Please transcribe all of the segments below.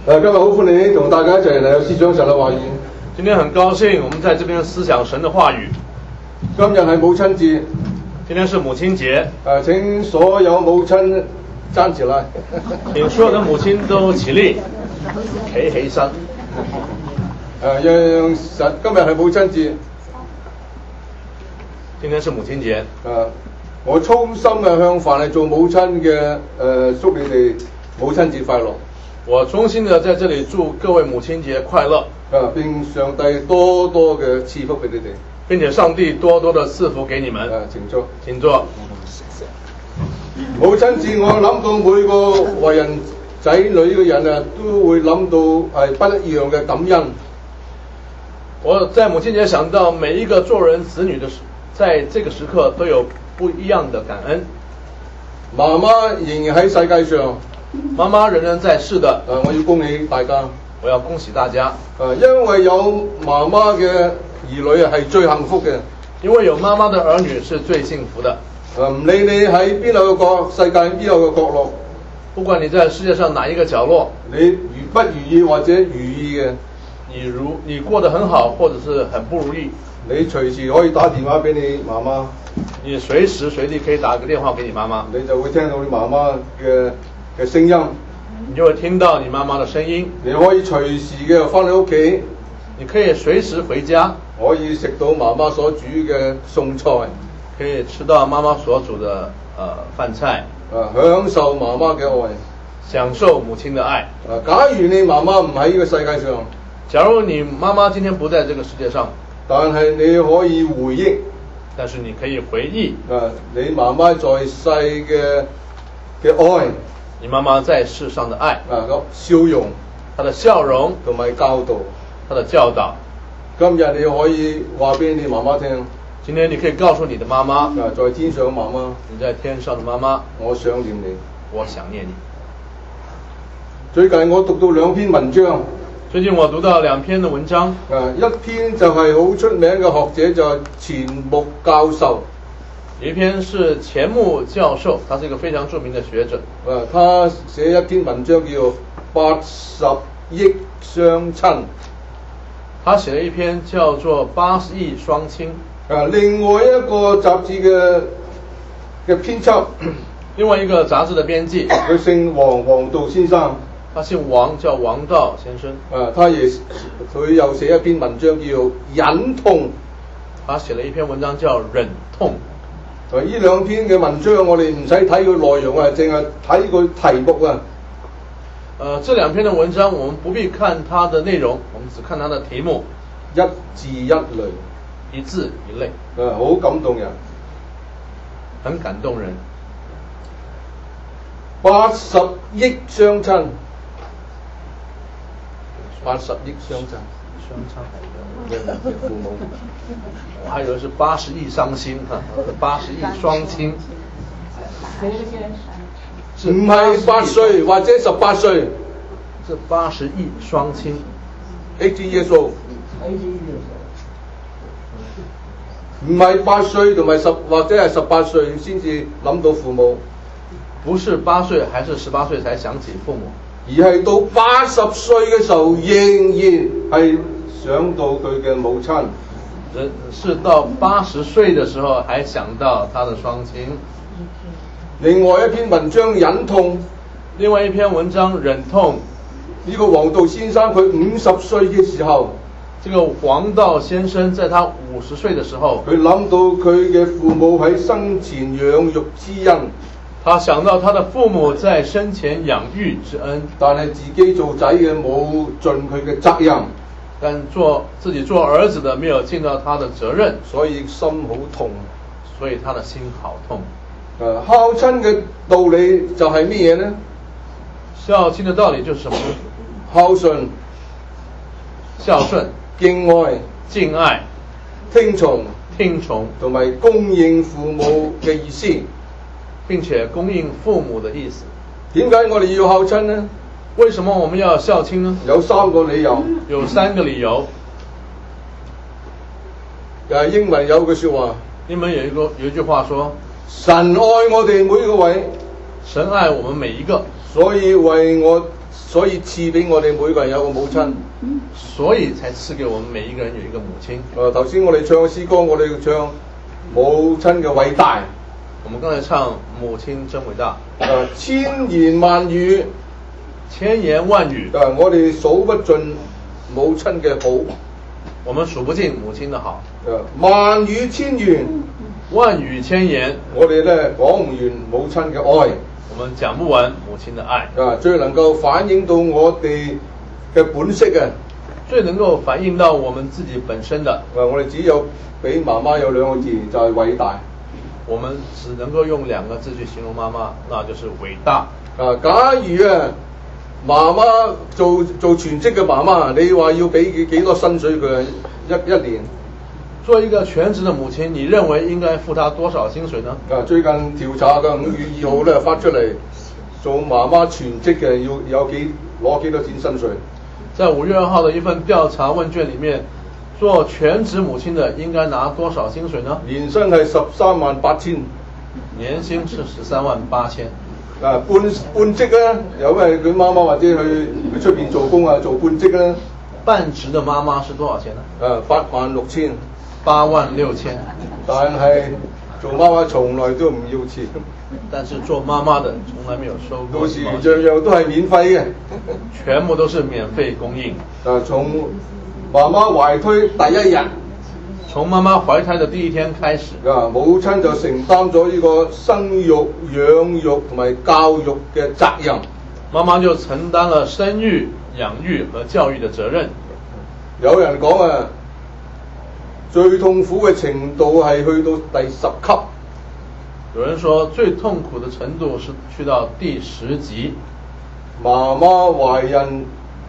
今日好歡迎同大家一齊嚟思想神嘅話語。 今天很高興我們在這邊思想神的話語。 今日係母親節， 今天是母親節。 請所有母親站起來， 請所有的母親都起立，企起身。 讓神今日係母親節。 今天是母親節。 我衷心向凡係做母親嘅祝你哋母親節快樂。 我衷心的在這裡祝各位母親節快樂。 並上帝多多嘅賜福俾你哋， 並且上帝多多的賜福給你們。 請坐， 請坐。 母親節我諗到每個為人仔女嘅人都會諗到係不一樣嘅感恩。 我在母親節想到每一個做人子女的，在這個時刻都有不一樣的感恩。 媽媽仍然喺世界上， 媽媽仍然在世的。 我要恭喜大家， 我要恭喜大家。 因為有媽媽嘅兒女係最幸福嘅。 因為有媽媽的兒女是最幸福的。 唔理你喺邊度個世界邊度嘅角落， 不管你在世界上哪一個角落， 你不如意或者如意嘅， 你過得很好或者是很不如意， 你隨時可以打電話俾你媽媽。 你隨時隨地可以打個電話給你媽媽， 你就會聽到你媽媽嘅聲音， 你就會聽到你媽媽的聲音。 你可以隨時嘅翻到屋企， 你可以隨時回家， 可以食到媽媽所煮嘅餸菜， 可以吃到媽媽所煮的飯菜， 享受媽媽嘅愛， 享受母親的愛。 假如你媽媽唔喺呢個世界上， 假如你媽媽今天不在這個世界上， 但係你可以回憶， 但是你可以回憶， 你媽媽在世嘅愛， 你媽媽在世上的愛， 笑容， 她的笑容同埋教導， 她的教導。 今日你可以話俾你媽媽聽， 今天你可以告訴你的媽媽， 在天上媽媽， 你在天上的媽媽， 我想念你， 我想念你。 最近我讀到兩篇文章。 最近我讀到兩篇的文章， 一篇就係好出名嘅學者，就係錢穆教授。 有一篇是錢穆教授，他是一個非常著名的學者。 他寫一篇文章叫80億雙親。 他寫了一篇叫做80億雙親。 另外一個雜誌嘅編輯， 另外一個雜誌的編輯， 佢姓黃道先生。 他姓王，叫王道先生。 佢又寫一篇文章叫忍痛。 他寫了一篇文章叫忍痛。 呢兩篇嘅文章我哋唔使睇佢內容啊，淨係睇佢題目啊。 這兩篇的文章我們不必看它的內容，我們只看它的題目。 一字一淚， 一字一淚。 好感動人， 很感動人。 80億雙親。80億雙親，父母， 我還以為是80億傷心，80億雙親， 唔係8歲或者18歲， 是80億雙親 80 years old，唔係8歲同埋或者係18歲先至諗到父母， 不是8歲還是18歲才想起父母。 而係到80歲嘅時候，仍然係想到佢嘅母親。 是到80歲嘅時候，還想到他的雙親。 另外一篇文章忍痛， 另外一篇文章忍痛。 呢個黃道先生佢50歲嘅時候， 這個黃道先生在他50歲嘅時候， 佢諗到佢嘅父母喺生前養育之恩。 他想到他的父母在生前養育之恩， 但係自己做仔嘅冇盡佢嘅責任， 但自己做兒子的沒有盡到他的責任， 所以心好痛， 所以他的心好痛。 孝親嘅道理就係乜嘢呢？ 孝親的道理就是什麼呢？孝順、 敬愛、聽從同埋供應父母嘅意思。 並且供應父母的意思。 點解我哋要孝親呢？ 為什麼我們要孝親呢？ 有3個理由。 有3個理由。 英文有句說話。 英文有一句話說： 神愛我哋每個位， 神愛我們每一個， 所以賜俾我哋每個人有個母親。 所以才賜給我們每一個人有一個母親。 頭先我哋唱嘅詩歌，我哋唱母親嘅偉大。 我們剛才唱母親真偉大。 千言萬語， 千言萬語。 我哋數不盡母親嘅好。 我們數不盡母親的好。 萬語千言， 萬語千言。 我哋咧講唔完母親嘅愛。 我們講不完母親的愛。 最能夠反映到我哋嘅本色嘅。 最能夠反映到我們自己本身的。 我哋只有俾媽媽有兩個字，就係偉大。 我們只能夠用兩個字去形容媽媽，那就是偉大。 假如媽媽做全職嘅媽媽，你話要俾佢幾多薪水佢一年？ 做一個全職的母親，你認為應該付她多少薪水呢？ 最近調查嘅5月2號咧發出嚟，做媽媽全職嘅要攞幾多錢薪水？ 在5月2號的一份調查問卷裡面，做全職母親的應該拿多少薪水呢？ 年薪係138000， 年薪是138000。 半職咧，有咩佢媽媽或者去出邊做工啊，做半職咧？ 半職的媽媽是多少錢呢 ？86000。 86000。 但係做媽媽從來都唔要錢。 但是做媽媽的從來沒有收過。 到時樣樣都係免費嘅。 全部都是免費供應。 從媽媽懷胎第一日， 從媽媽懷胎的第一天開始， 母親就承擔咗呢個生育、養育同埋教育嘅責任。 媽媽就承擔了生育、養育和教育的責任。 有人講最痛苦嘅程度係去到第10級。 有人說最痛苦的程度是去到第10級。 媽媽懷孕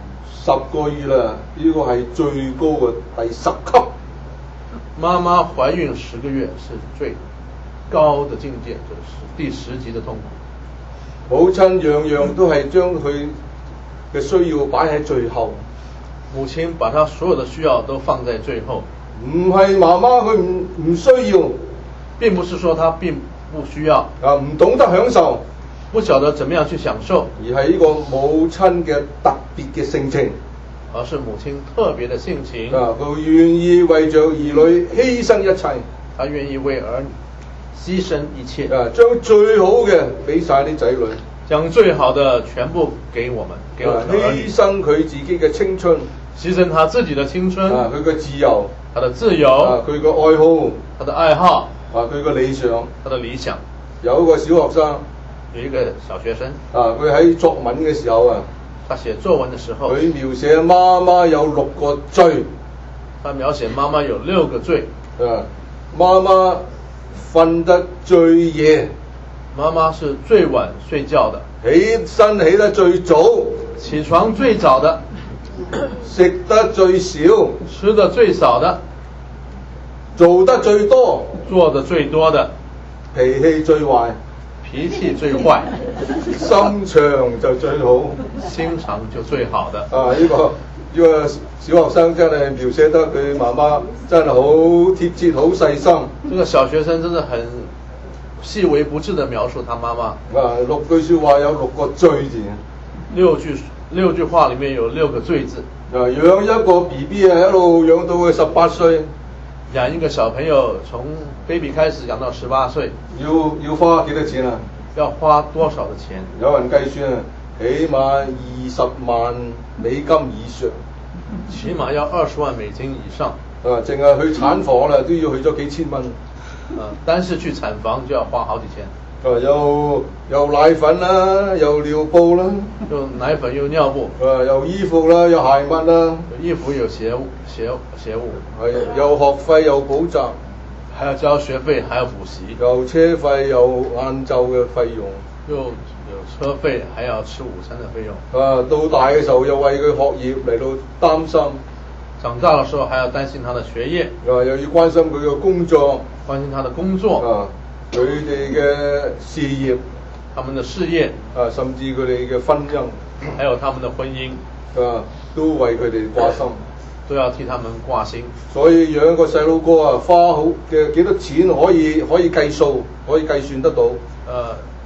10個月啦，呢個係最高嘅第10級。 媽媽懷孕10個月是最高的境界，就是第10級的痛苦。 母親樣樣都係將佢嘅需要擺喺最後。 母親把她所有的需要都放在最後。 唔係媽媽佢唔需要， 並不是說她並不需要， 唔懂得享受， 不曉得怎麼樣去享受， 而係呢個母親嘅特別嘅性情， 而是母親特別的性情。 佢願意為着兒女犧牲一切， 她願意為兒女犧牲一切， 將最好嘅俾晒啲仔女， 將最好的全部給我們，給我們的兒女， 犧牲佢自己嘅青春， 犧牲他自己的青春， 佢嘅自由， 他的自由， 佢嘅愛好， 他的愛好， 佢嘅理想， 他的理想。 有一個小學生， 有一個小學生， 佢喺作文嘅時候他寫作文的時候， 佢描寫媽媽有6個罪， 他描寫媽媽有6個罪。 媽媽瞓得最夜， 媽媽是最晚睡覺的， 起身起得最早， 起床最早的， 食得最少， 吃得最少的， 做得最多， 做得最多的， 脾氣最壞， 脾氣最壞， 心腸就最好， 心腸就最好的。 呢個小學生真係描寫得佢媽媽真係好貼切、好細心。 這個小學生真的很細微不至地描述他媽媽。 6句說話有6個罪字。 六句話裡面有6個罪字。 養一個 BB 一路養到佢18歲。 養一個小朋友從 baby 開始養到18歲， 要花幾多錢啊？ 要花多少的錢？ 有人計算起碼20萬美金以上。 起碼要20萬美金以上。 淨係去產房啦，都要去咗幾千蚊。 單是去產房就要花好幾千。 有奶粉啦，有尿布啦。 有奶粉，有尿布。 有衣服啦，有鞋襪啦。 有衣服，有鞋物。 有學費，有補習。 還要交學費，還要補習。 有車費，有晏晝嘅費用。 有車費，還要吃午餐的費用。 到大嘅時候又為佢學業嚟到擔心。 長大嘅時候還要擔心他的學業。 又要關心佢嘅工作。 關心他的工作。 佢哋嘅事業。 他們的事業。 甚至佢哋嘅婚姻。 還有他們的婚姻。 都為佢哋掛心。 都要替他們掛心。 所以養一個細路哥花好嘅幾多錢可以計數，可以計算得到。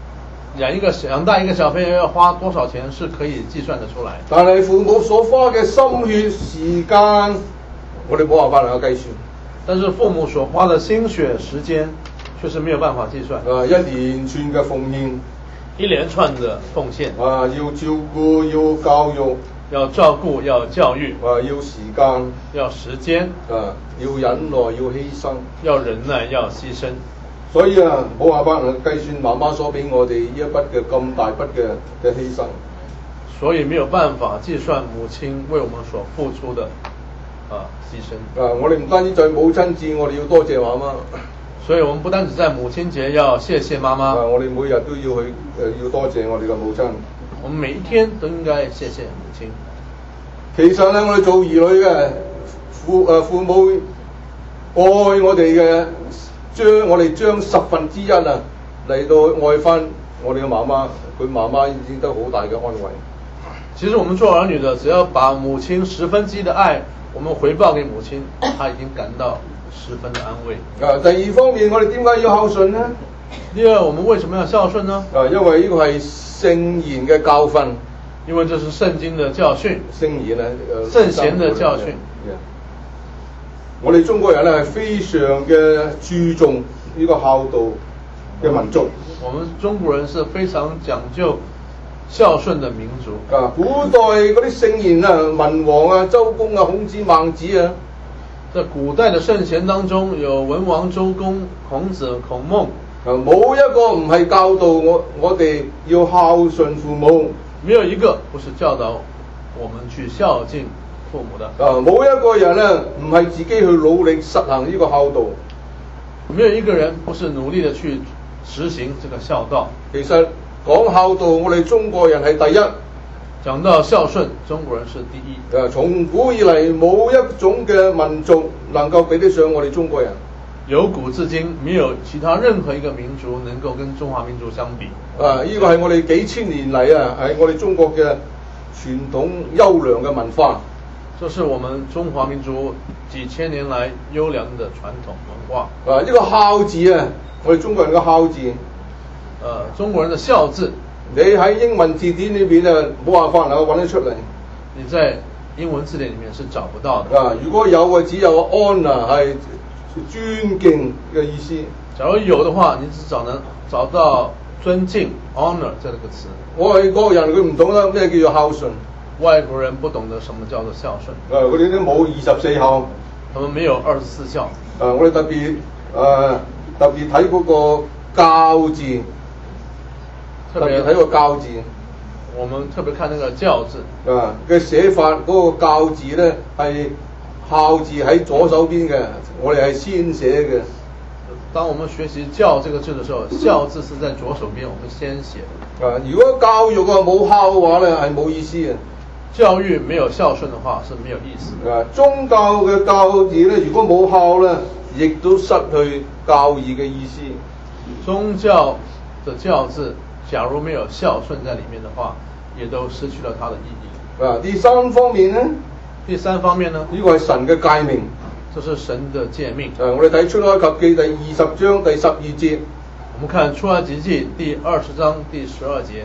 养大一個小朋友要花多少錢是可以計算得出來。 但係父母所花嘅心血時間，我哋冇辦法能夠計算。 但是父母所花的心血時間，卻是沒有辦法計算。 一連串嘅奉獻， 一連串的奉獻。 要照顧，要教育， 要照顧，要教育。 要時間， 要時間。 要忍耐，要犧牲。 要忍耐，要犧牲。 所以冇辦法能夠計算媽媽所俾我哋呢一筆嘅咁大筆嘅犧牲。 所以沒有辦法計算母親為我們所付出的犧牲。 我哋唔單止在母親節，我哋要多謝媽媽。 所以我們不單止在母親節要謝謝媽媽。 我哋每日都要去要多謝我哋嘅母親。 我們每一天都應該謝謝母親。 其實咧，我哋做兒女嘅父母愛我哋嘅，我哋將1/10嚟到愛翻我哋嘅媽媽，佢媽媽已經得好大嘅安慰。 其實我們做兒女的，只要把母親1/10的愛，我們回報給母親，她已經感到10分的安慰。 第二方面，我哋點解要孝順呢？ 第二，我們為什麼要孝順呢？ 因為呢個係聖言嘅教訓。 因為這是聖經的教訓。 聖言聖賢的教訓。 我哋中國人咧係非常嘅注重呢個孝道嘅民族。 我們中國人是非常講究孝順的民族。 古代嗰啲聖賢文王周公孔子孟子在古代的聖賢當中，有文王、周公、孔子、孔孟。 冇一個唔係教導我哋要孝順父母。 沒有一個不是教導我們去孝敬父母的。 冇一個人唔係自己去努力實行呢個孝道。 沒有一個人不是努力的去實行這個孝道。 其實講孝道，我哋中國人係第一。 講到孝順，中國人是第一。 從古以嚟冇一種嘅民族能夠比得上我哋中國人。 由古至今，沒有其他任何一個民族能夠跟中華民族相比。 呢個係我哋幾千年嚟係我哋中國嘅傳統優良嘅文化。 這是我們中華民族幾千年來優良的傳統文化。 呢個孝字我哋中國人嘅孝字。 中國人的孝字， 你喺英文字典裏邊冇辦法能夠揾得出嚟。 你在英文字典裡面是找不到的。 如果有嘅只有 honor 係尊敬嘅意思。 假如有的話，你只能找到尊敬 honor 這個詞。 外國人佢唔懂得咩叫做孝順。 外國人不懂得什麼叫做孝順。 佢哋都冇24孝。 他們沒有24孝。 我哋特別睇嗰個教字。特別睇個教字。 我們特別看那個教字。 嘅寫法嗰個教字咧係孝字喺左手邊嘅，我哋係先寫嘅。 當我們學習教這個字的時候，孝字是在左手邊，我們先寫。 如果教育冇孝嘅話咧，係冇意思嘅。 教育沒有孝順的話是沒有意思。 宗教嘅教字咧，如果冇孝咧，亦都失去教義嘅意思。 宗教的教字，假如沒有孝順在裡面的話，也都失去了它的意義。 第三方面呢？ 第三方面呢？ 呢個係神嘅誡命。 這是神的誡命。 我哋睇出埃及記第20章第12節。 我們看出埃及記第20章第12節。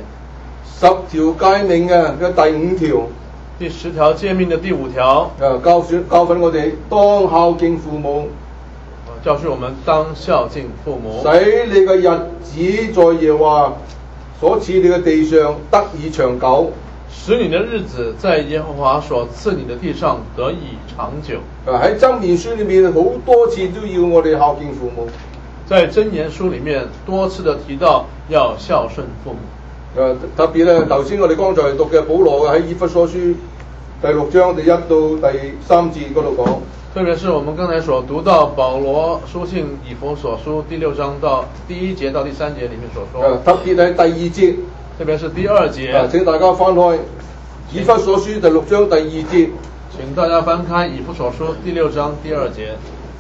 10條誡命嘅第5條。 第10條誡命的第5條。 教訓我哋當孝敬父母。 教訓我們當孝敬父母。 使你嘅日子在耶和華所賜你嘅地上得以長久。 使你的日子在耶和華所賜你的地上得以長久。 喺箴言書裏面好多次都要我哋孝敬父母。 在箴言書裏面多次的提到要孝順父母。 特別咧，頭先我哋剛才讀嘅保羅喺以弗所書第6章第1到第3節嗰度講。 特別是我們剛才所讀到保羅書信以弗所書第6章到第1節到第3節裡面所說。 特別係第2節。 特別是第2節。 請大家翻開以弗所書第6章第2節。 請大家翻開以弗所書第6章第2節。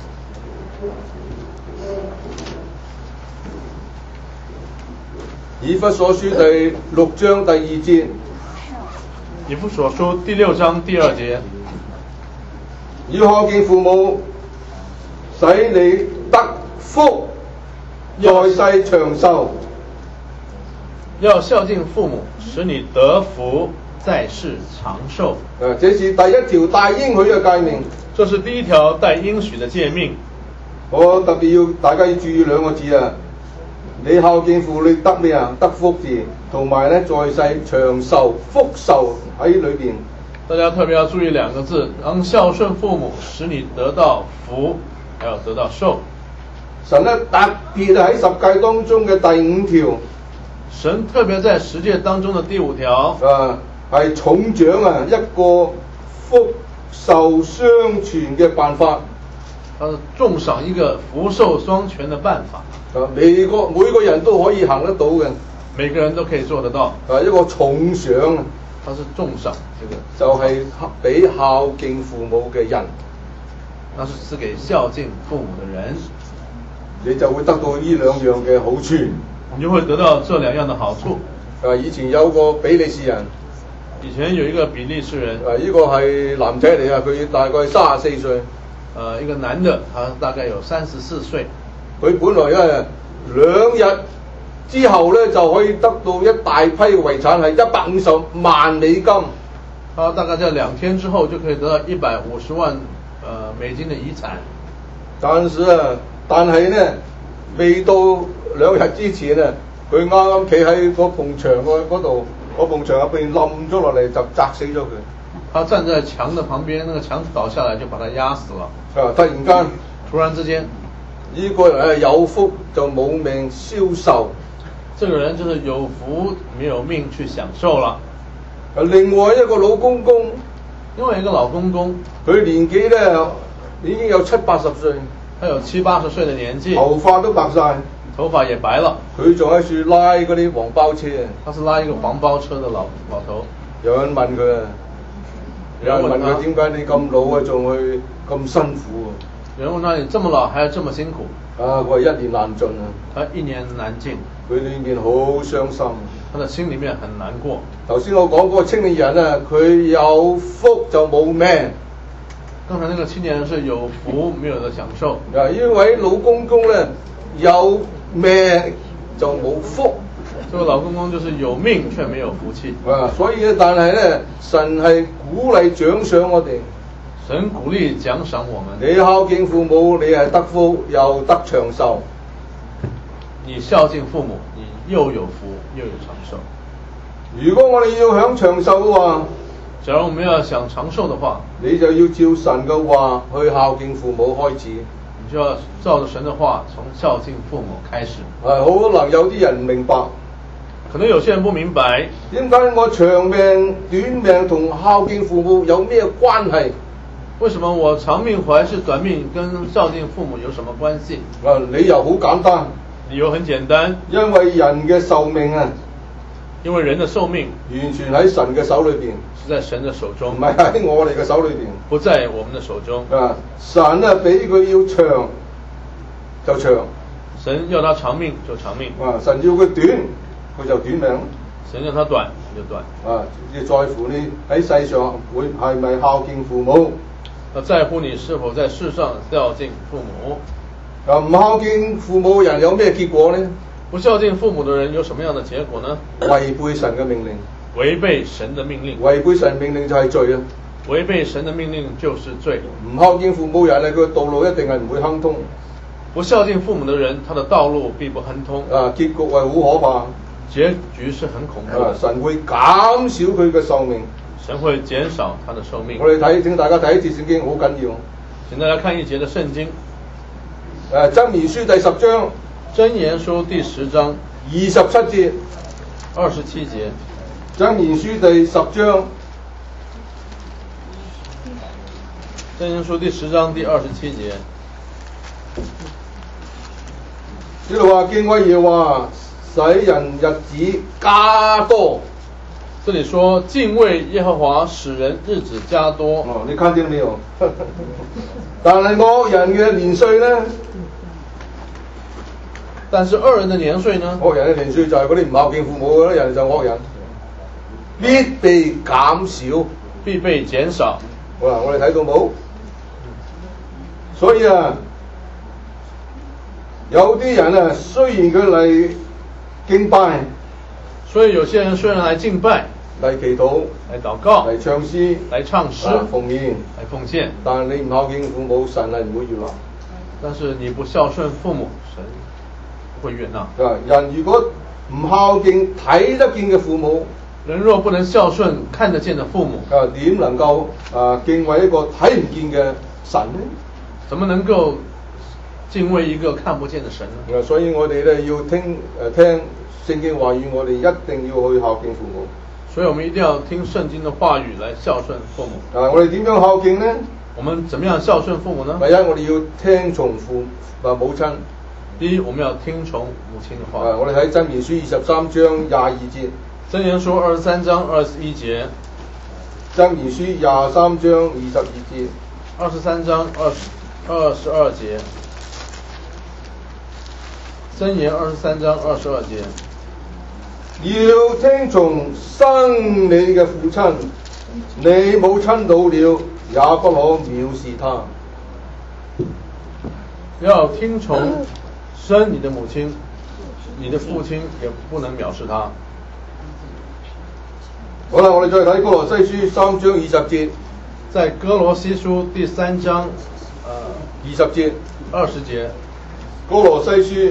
以弗所書第6章第2節。 以弗所書第6章第2節。 要孝敬父母，使你得福，在世長壽。 要孝敬父母，使你得福，在世長壽。 這是第一條帶應許嘅誡命。 這是第一條帶應許的誡命。 我特別要大家要注意兩個字啊！你孝敬父，你得咩啊？得福字，同埋咧在世長壽、福壽喺裏邊。 大家特別要注意兩個字，當孝順父母，使你得到福，還有得到壽。 神咧特別喺十誡當中嘅第5條， 神特別在十誡當中的第5條， 係重獎啊一個福壽雙全嘅辦法。 重賞一個福壽雙全的辦法。 每個人都可以行得到嘅， 每個人都可以做得到。 一個重賞， 它是重賞，這個就係俾孝敬父母嘅人， 那是給孝敬父母的人， 你就會得到呢兩樣嘅好處。 你就會得到這兩樣的好處。 以前有個比利時人， 以前有一個比利時人， 呢個係男仔嚟啊，佢大概34歲。 一個男的，他大概有34歲。 佢本來咧2日之後咧就可以得到一大批遺產，係150萬美金。 他大概在2天之後就可以得到150萬美金的遺產。 但係咧未到2日之前啊，佢啱啱企喺嗰埲牆嗰度，嗰埲牆入邊冧咗落嚟就砸死咗佢。 他站在牆的旁邊，那個牆倒下來就把他壓死了。 突然之間，呢個人有福就冇命消壽。 這個人就是有福沒有命去享受了。 另外一個老公公，佢年紀咧已經有70-80歲， 他有70-80歲的年紀， 頭髮都白晒， 頭髮也白了。 佢仲喺處拉嗰啲黃包車， 他是拉一個黃包車的老頭。 有人問佢啊，有人問佢點解你咁老啊，仲去咁辛苦？ 有人問他：你這麼老還要這麼辛苦？ 佢話一年難盡啊。 他一年難盡。 佢裏面好傷心。 他的心裏面很難過。 頭先我講嗰個青年人啊，佢有福就冇命。 剛才那個青年人是有福沒有得享受。 呢位老公公咧有命就冇福。 這個老公公就是有命卻沒有福氣。 所以咧，但係咧，神係鼓勵獎賞我哋。 神鼓勵獎賞我們。 你孝敬父母，你係得福又得長壽。 你孝敬父母，你又有福又有長壽。 如果我哋要享長壽嘅話， 假如我們要想長壽的話， 你就要照神嘅話去孝敬父母開始。 你就要照着神的話，從孝敬父母開始。 可能有啲人唔明白， 可能有些人不明白， 點解我長命短命同孝敬父母有咩關係？ 為什麼我長命還是短命跟孝敬父母有什麼關係？ 理由好簡單， 理由很簡單， 因為人嘅壽命啊， 因為人的壽命完全喺神嘅手裏邊， 是在神的手中， 唔係喺我哋嘅手裏邊， 不在我們的手中。 神啊俾佢要長就長， 神要他長命就長命， 神要佢短佢就短命， 神要他短就短。 要在乎你喺世上會係咪孝敬父母， 在乎你是否在世上孝敬父母。 唔孝敬父母嘅人有咩結果呢？ 不孝敬父母的人有什麼樣的結果呢？ 違背神嘅命令。 違背神的命令。 違背神命令就係罪啊！ 違背神的命令就是罪。 唔孝敬父母人咧，佢嘅道路一定係唔會亨通。 不孝敬父母的人，他的道路必不亨通。 結局係好可怕。 結局是很恐怖。 神會減少佢嘅壽命。 神會減少他的壽命。 我哋請大家睇一節聖經，好緊要。 請大家看一節的聖經。 箴言書第10章。 箴言書第10章 27節。 27節。 箴言書第10章。 箴言書第10章第27節。 呢度話敬畏耶和華，使人日子加多。 這裡說敬畏耶和華使人日子加多。 你看見沒有？但係惡人嘅年歲呢？ 但是惡人的年歲呢？ 惡人嘅年歲就係嗰啲唔孝敬父母嗰啲人，就惡人，必被減少， 必被減少。 好啦，我哋睇到冇？所以啊，有啲人啊，雖然佢嚟敬拜， 所以有些人虽然来敬拜、 嚟祈禱、 来祷告、 嚟唱詩、 来唱诗、 奉獻， 来奉獻， 但係你唔孝敬父母，神係唔會悦納。 但是你不孝順父母，神不會悦納。 人如果唔孝敬睇得見嘅父母， 人若不能孝順看得見的父母， 點能夠敬畏一個睇唔見嘅神呢？ 怎麼能夠敬畏一個看不見的神呢？ 所以我哋咧要聽聖經話語，我哋一定要去孝敬父母。 所以我們一定要聽聖經的話語來孝順父母。 我哋點樣孝敬呢？ 我們怎麼樣孝順父母呢？ 第一，我哋要聽從母親。 第一，我們要聽從母親的話。 我哋睇箴言書23章22節。 箴言書23章21節。 箴言書23章22節。 23章22節。箴言23章22節。 要聽從生你嘅父親，你母親老了，也不可藐視他。 要聽從生你的母親，你的父親也不能藐視他。 好啦，我哋再睇歌羅西書3章20節。 在歌羅西書第3章 20節。 20節。 歌羅西書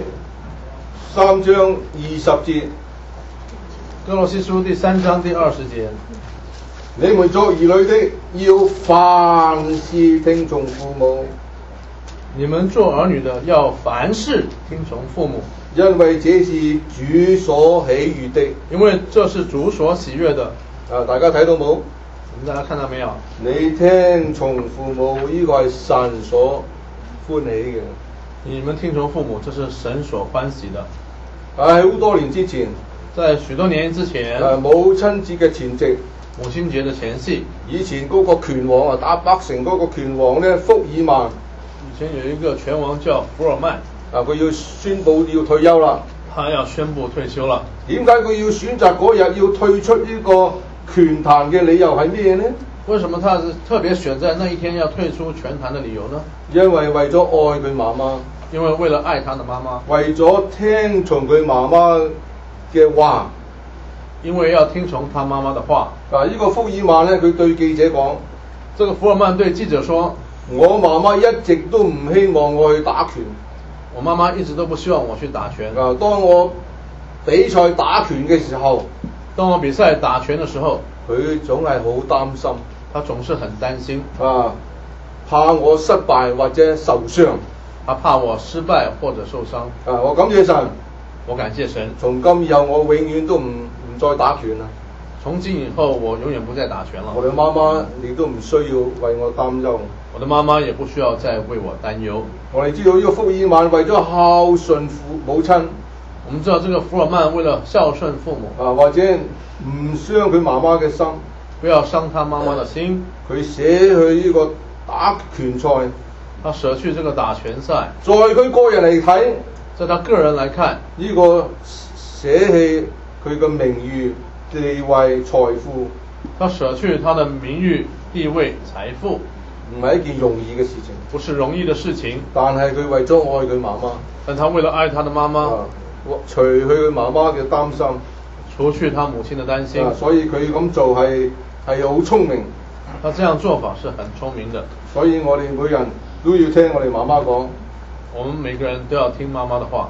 3章20節。 歌羅西書第3章第20節。 你們作兒女的，要凡事聽從父母。 你們做兒女的，要凡事聽從父母， 因為這是主所喜悅的。 因為這是主所喜悅的。 大家睇到冇？ 大家看到沒有？ 你聽從父母，呢個係神所歡喜嘅。 你們聽從父母，這是神所歡喜的。 好多年之前， 在許多年之前， 母親節嘅前夕， 母親節的前夕， 以前嗰個拳王打北城嗰個拳王呢，福爾曼。 以前有一個拳王叫福爾曼， 佢要宣布要退休啦。 他要宣布退休了。 點解佢要選擇嗰日要退出呢個拳壇嘅理由係咩呢？ 為什麼他是特別選在那一天要退出拳壇的理由呢？ 因為咗愛佢媽媽。 因為為了愛他的媽媽。 為咗聽從佢媽媽嘅話。 因為要聽從他媽媽的話。 呢個福爾曼呢，佢對記者講： 這個福爾曼對記者說： 我媽媽一直都唔希望我去打拳。 我媽媽一直都不希望我去打拳。 當我比賽打拳嘅時候， 當我比賽打拳的時候， 佢總係好擔心。 他總是很擔心。 怕我失敗或者受傷。 他怕我失敗或者受傷。 我感謝神。 我感謝神。 從今以後我永遠都唔再打拳啦。 從今以後我永遠不再打拳了。 我的媽媽亦都唔需要為我擔憂。 我的媽媽也不需要再為我擔憂。 我哋知道呢個福爾曼為咗孝順母親。 我們知道這個福爾曼為了孝順父母。 或者唔傷佢媽媽嘅心。 不要傷他媽媽的心。 佢捨去呢個打拳賽。 他捨去這個打拳賽。 在佢個人嚟睇， 在他個人來看， 呢個捨棄佢嘅名譽、地位、財富。 他捨去他的名譽、地位、財富， 唔係一件容易嘅事情。 不是容易的事情。 但係佢為咗愛佢媽媽。 但他為了愛他的媽媽， 除去佢媽媽嘅擔心， 除去他母親的擔心。 所以佢咁做係好聰明。 他這樣做法是很聰明的。 所以我哋每人都要聽我哋媽媽講。 我們每個人都要聽媽媽的話。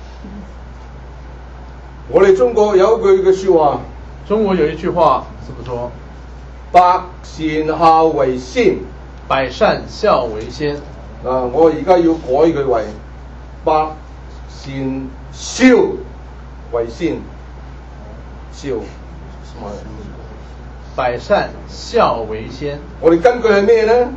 我哋中國有一句嘅說話。 中國有一句話這麼說： 百善孝為先。 百善孝為先。 我而家要改佢為百善孝為先。孝。 百善孝為先。 我哋根據係咩呢？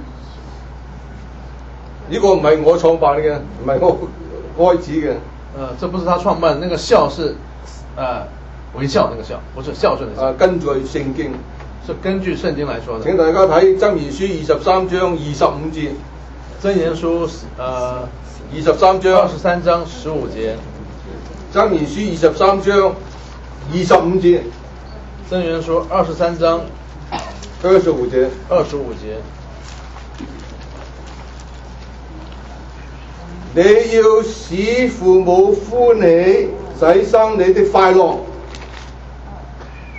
呢個唔係我創辦嘅，唔係我開始嘅。 這不是他創辦，那個孝是微笑那個孝，不是孝順的孝。 根據聖經。 是根據聖經來說的。 請大家睇箴言書23章25節。 箴言書 23章 23章15節。 箴言書23章25節。 箴言書23章 25節。 25節。 你要使父母歡喜，使生你的快樂。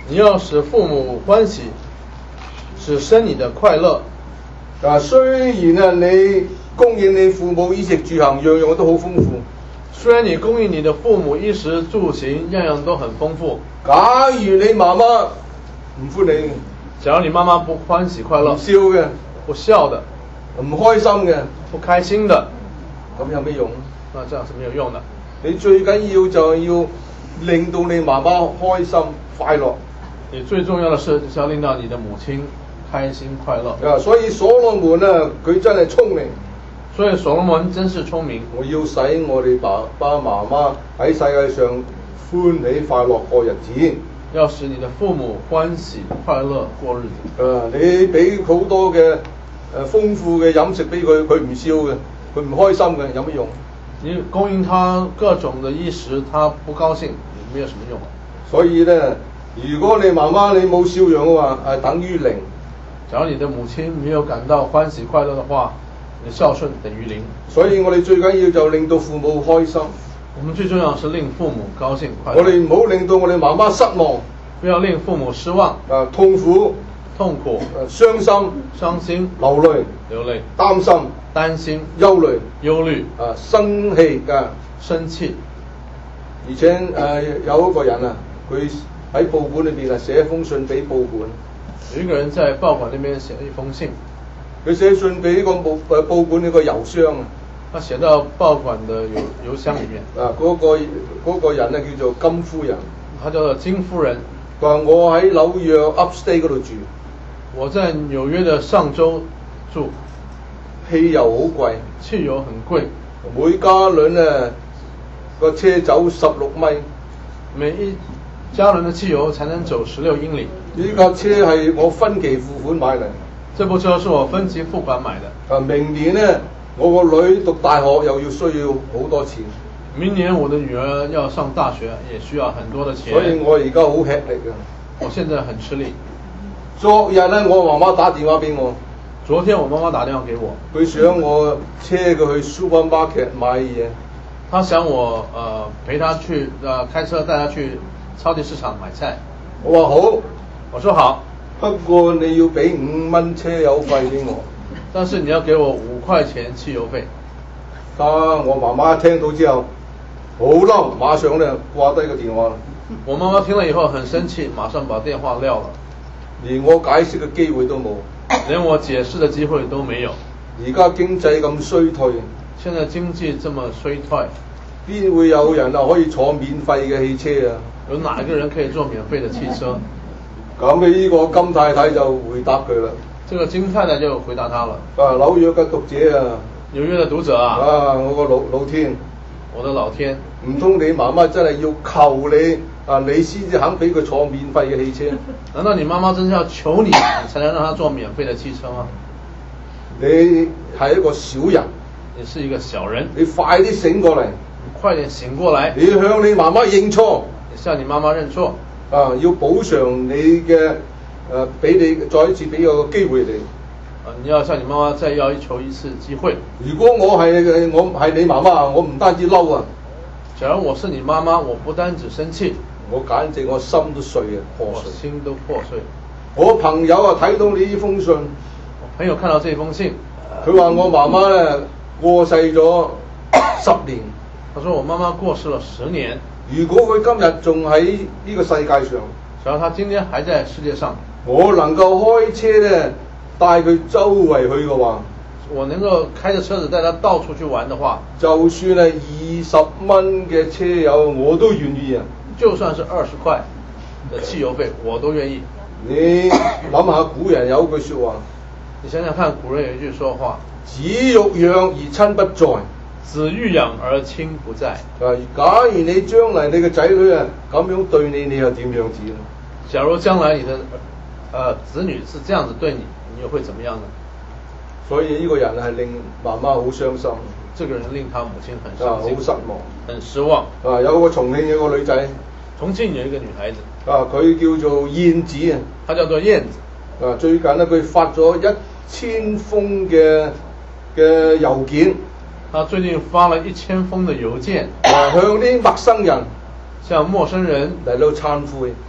你要使父母歡喜，使生你的快樂。 雖然你供應你父母衣食住行樣樣都好豐富， 雖然你供應你的父母衣食住行樣樣都很豐富， 假如你媽媽唔歡喜， 假如你媽媽不歡喜快樂， 唔笑嘅， 不笑的， 唔開心嘅， 不開心的， 咁有咩用？ 那這樣是沒有用的。 你最緊要就係要令到你媽媽開心快樂。 你最重要的是就是要令到你的母親開心快樂。 所以所羅門啊，佢真係聰明。 所以所羅門真是聰明。 我要使我哋爸爸媽媽喺世界上歡喜快樂過日子。 要使你的父母歡喜快樂過日子。 你俾好多嘅豐富嘅飲食俾佢，佢唔笑嘅，佢唔開心嘅，有乜用？ 你供應他各種的衣食，他不高興，也沒有什麼用。 所以呢，如果你媽媽你冇笑容嘅話，等於零。 假如你的母親沒有感到歡喜快樂的話，你的孝順等於零。 所以我哋最緊要就令到父母開心。 我們最重要是令父母高興快樂。 我哋唔好令到我哋媽媽失望， 不要令父母失望。 痛苦、傷心、流淚、擔心、憂慮、生氣。而且有一個人啊，佢喺報館裏邊寫一封信俾報館。 有一個人在報館那邊寫了一封信， 佢寫信俾個報館呢個郵箱啊。 他寫到報館的郵箱裏面。 嗰個人呢叫做金夫人。 他叫做金夫人。 佢話我喺紐約 Upstate 嗰度住。 我在紐約的上州住。 汽油好貴。 汽油很貴。 每加侖呢個車走16米。 每一加侖的汽油才能走16英里。 呢架車係我分期付款買嚟。 這部車是我分期付款買的。 明年呢，我個女讀大學又要需要好多錢。 明年我的女兒要上大學，也需要很多的錢。 所以我而家好吃力啊！ 我現在很吃力。 昨日呢，我媽媽打電話俾我。 昨天我媽媽打電話給我。佢想我車佢去 supermarket 買嘢。 她想我陪她去開車帶她去超級市場買菜。 我話好。 我說好。 不過你要俾5蚊車油費俾我。 但是你要給我5塊錢汽油費。 我媽媽聽到之後好嬲，馬上呢掛低個電話。 我媽媽聽了以後很生氣，馬上把電話撂了， 連我解釋嘅機會都冇， 連我解釋的機會都沒有。 而家經濟咁衰退， 現在經濟這麼衰退， 邊會有人可以坐免費嘅汽車啊？ 有哪一個人可以坐免費的汽車？ 咁呢個金太太就回答佢啦。 這個金太太就回答他了。 紐約嘅讀者啊， 紐約的讀者啊， 我個老天， 我的老天， 唔通你媽媽真係要求你你先至肯俾佢坐免費嘅汽車？ 難道你媽媽真是要求你才能讓她坐免費的汽車嗎？ 你係一個小人， 你是一個小人， 你快啲醒過嚟， 你快點醒過來， 你向你媽媽認錯， 你向你媽媽認錯， 要補償你嘅俾你再一次俾個機會你。 你要向你媽媽再要求一次機會。 如果我係你媽媽，我唔單止嬲啊！ 假如我是你媽媽，我不單止生氣， 我簡直我心都碎啊，破碎， 我心都破碎。 我朋友啊睇到你呢封信， 我朋友看到這封信， 佢話我媽媽咧過世咗10年。 他說我媽媽過世了10年。 如果佢今日仲喺呢個世界上， 只要他今天還在世界上， 我能夠開車咧帶佢周圍去嘅話， 我能夠開着車子帶他到處去玩的話， 就算係20蚊嘅車油我都願意啊！ 就算是20塊的汽油費我都願意。 你諗下古人有句說話， 你想想看，古人有一句說話： 子欲養而親不在。 子欲養而親不在。 假如你將來你嘅仔女啊咁樣對你，你又點樣子呢？ 假如將來你的子女是這樣子對你，你又會怎麼樣呢？ 所以呢個人係令媽媽好傷心。 這個人令他母親很傷心， 好失望， 很失望。 有個重慶有個女仔， 重慶有一個女孩子， 佢叫做燕子啊， 她叫做燕子。 最近呢，佢發咗1000封嘅郵件。 他最近發了1000封的郵件， 向啲陌生人， 向陌生人嚟到懺悔，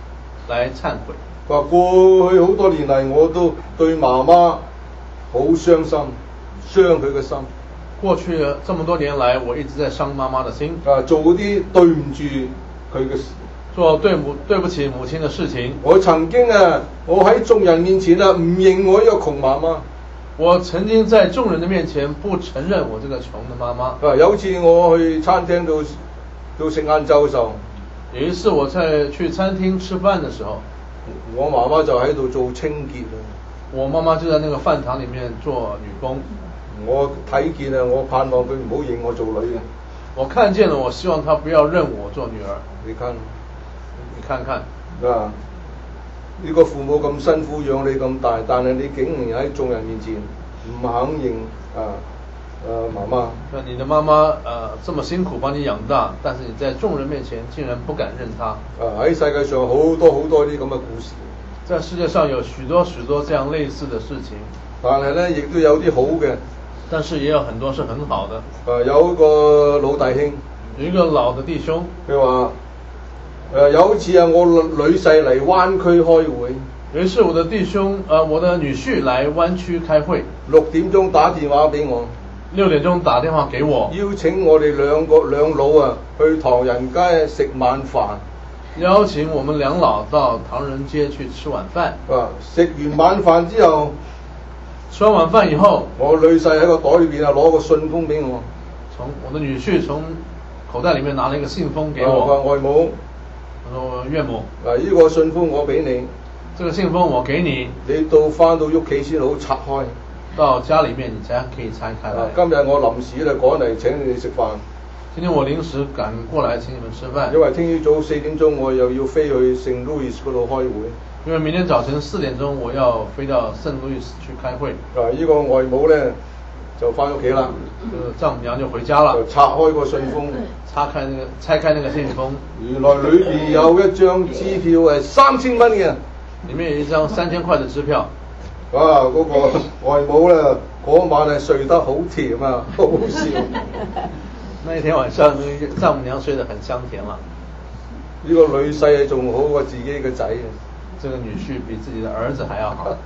來懺悔。 話過去好多年嚟，我都對媽媽好傷心，傷佢嘅心。 過去這麼多年來，我一直在傷媽媽的心。 做嗰啲對唔住佢嘅事， 做對不起母親的事情。 我曾經我喺眾人面前唔認我一個窮媽媽。 我曾經在眾人的面前不承認我這個窮的媽媽。 有次我去餐廳度食晏晝嘅時候， 有一次我在去餐廳吃飯的時候， 我媽媽就喺度做清潔。 我媽媽就在那個飯堂裡面做女工。 我睇見我盼望佢唔好認我做女嘅。 我看見了，我希望她不要認我做女兒。 你看看。 呢個父母咁辛苦養你咁大，但係你竟然喺眾人面前唔肯認媽媽。 你的媽媽這麼辛苦把你養大，但是你在眾人面前竟然不敢認她。 喺世界上好多啲咁嘅故事。 在世界上有許多這樣類似的事情。 但係呢，亦都有啲好嘅。 但是也有很多是很好的。 有一個老弟兄， 有一個老的弟兄， 佢話有一次我女婿嚟灣區開會。 有一次我的弟兄我的女婿來灣區開會 ，6點鐘打電話俾我 ，6點鐘打電話給我， 邀請我哋兩老去唐人街食晚飯。 邀請我們兩老到唐人街去吃晚飯。 食完晚飯之後， 吃完晚飯以後， 我女婿喺個袋裏邊攞個信封俾我。 我的女婿從口袋裡面拿了一個信封給我。 外母， 他說岳母， 呢個信封我俾你， 這個信封我給你， 你翻到屋企先好拆開。 到家裡面你才可以拆開來。 今日我臨時趕嚟請你哋食飯。 今天我臨時趕過來請你們吃飯。 因為聽朝早4點鐘我又要飛去聖路易斯嗰度開會。 因為明天早晨4點鐘我要飛到聖路易斯去開會。 呢個外母呢就翻屋企啦。 丈母娘就回家了。 就拆開個信封， 拆開那個信封。 原來裏邊有一張支票係3000蚊嘅。 裡面有一張3000塊的支票。 嗰個外母呢，嗰晚係睡得好甜啊，好好笑。 那一天晚上，丈母娘睡得很香甜了。 呢個女婿仲好過自己嘅仔啊！ 這個女婿比自己的兒子還要好。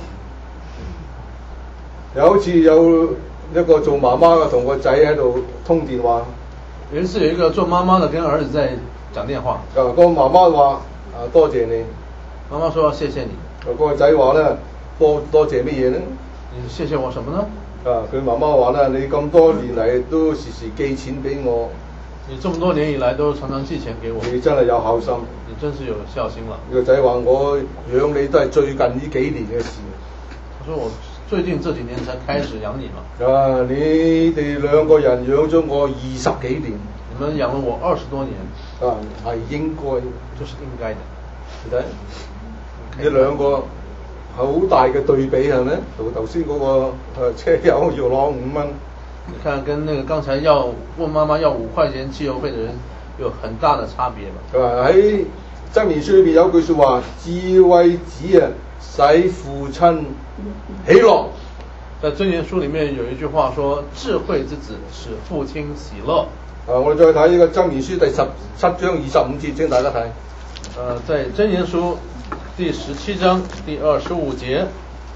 有一次有一個做媽媽嘅同個仔喺度通電話。 有一次有一個做媽媽的跟兒子在講電話。 個媽媽話：多謝你。 媽媽說：謝謝你。 個仔話呢：多謝乜嘢呢？ 你謝謝我什麼呢？ 佢媽媽話呢：你咁多年嚟都時時寄錢俾我。 你這麼多年以來都常常寄錢給我。 你真係有孝心。 你真是有孝心了。 個仔話：我養你都係最近呢幾年嘅事。 他說：我最近這幾年才開始養你嘛。 你哋兩個人養咗我20幾年。 你們養了我20多年。 係應該。 就是應該的。 你睇，呢兩個好大嘅對比係咪？同頭先嗰個車油要攞5蚊。 你看，跟那個剛才要問媽媽要5塊錢汽油費的人有很大的差別嘛。 喺箴言書裏邊有句說話：智慧子使父親喜樂。 在箴言書裏面有一句話說：智慧之子使父親喜樂。 我哋再睇呢個箴言書第17章25節，請大家睇。 在箴言書第17章第25節。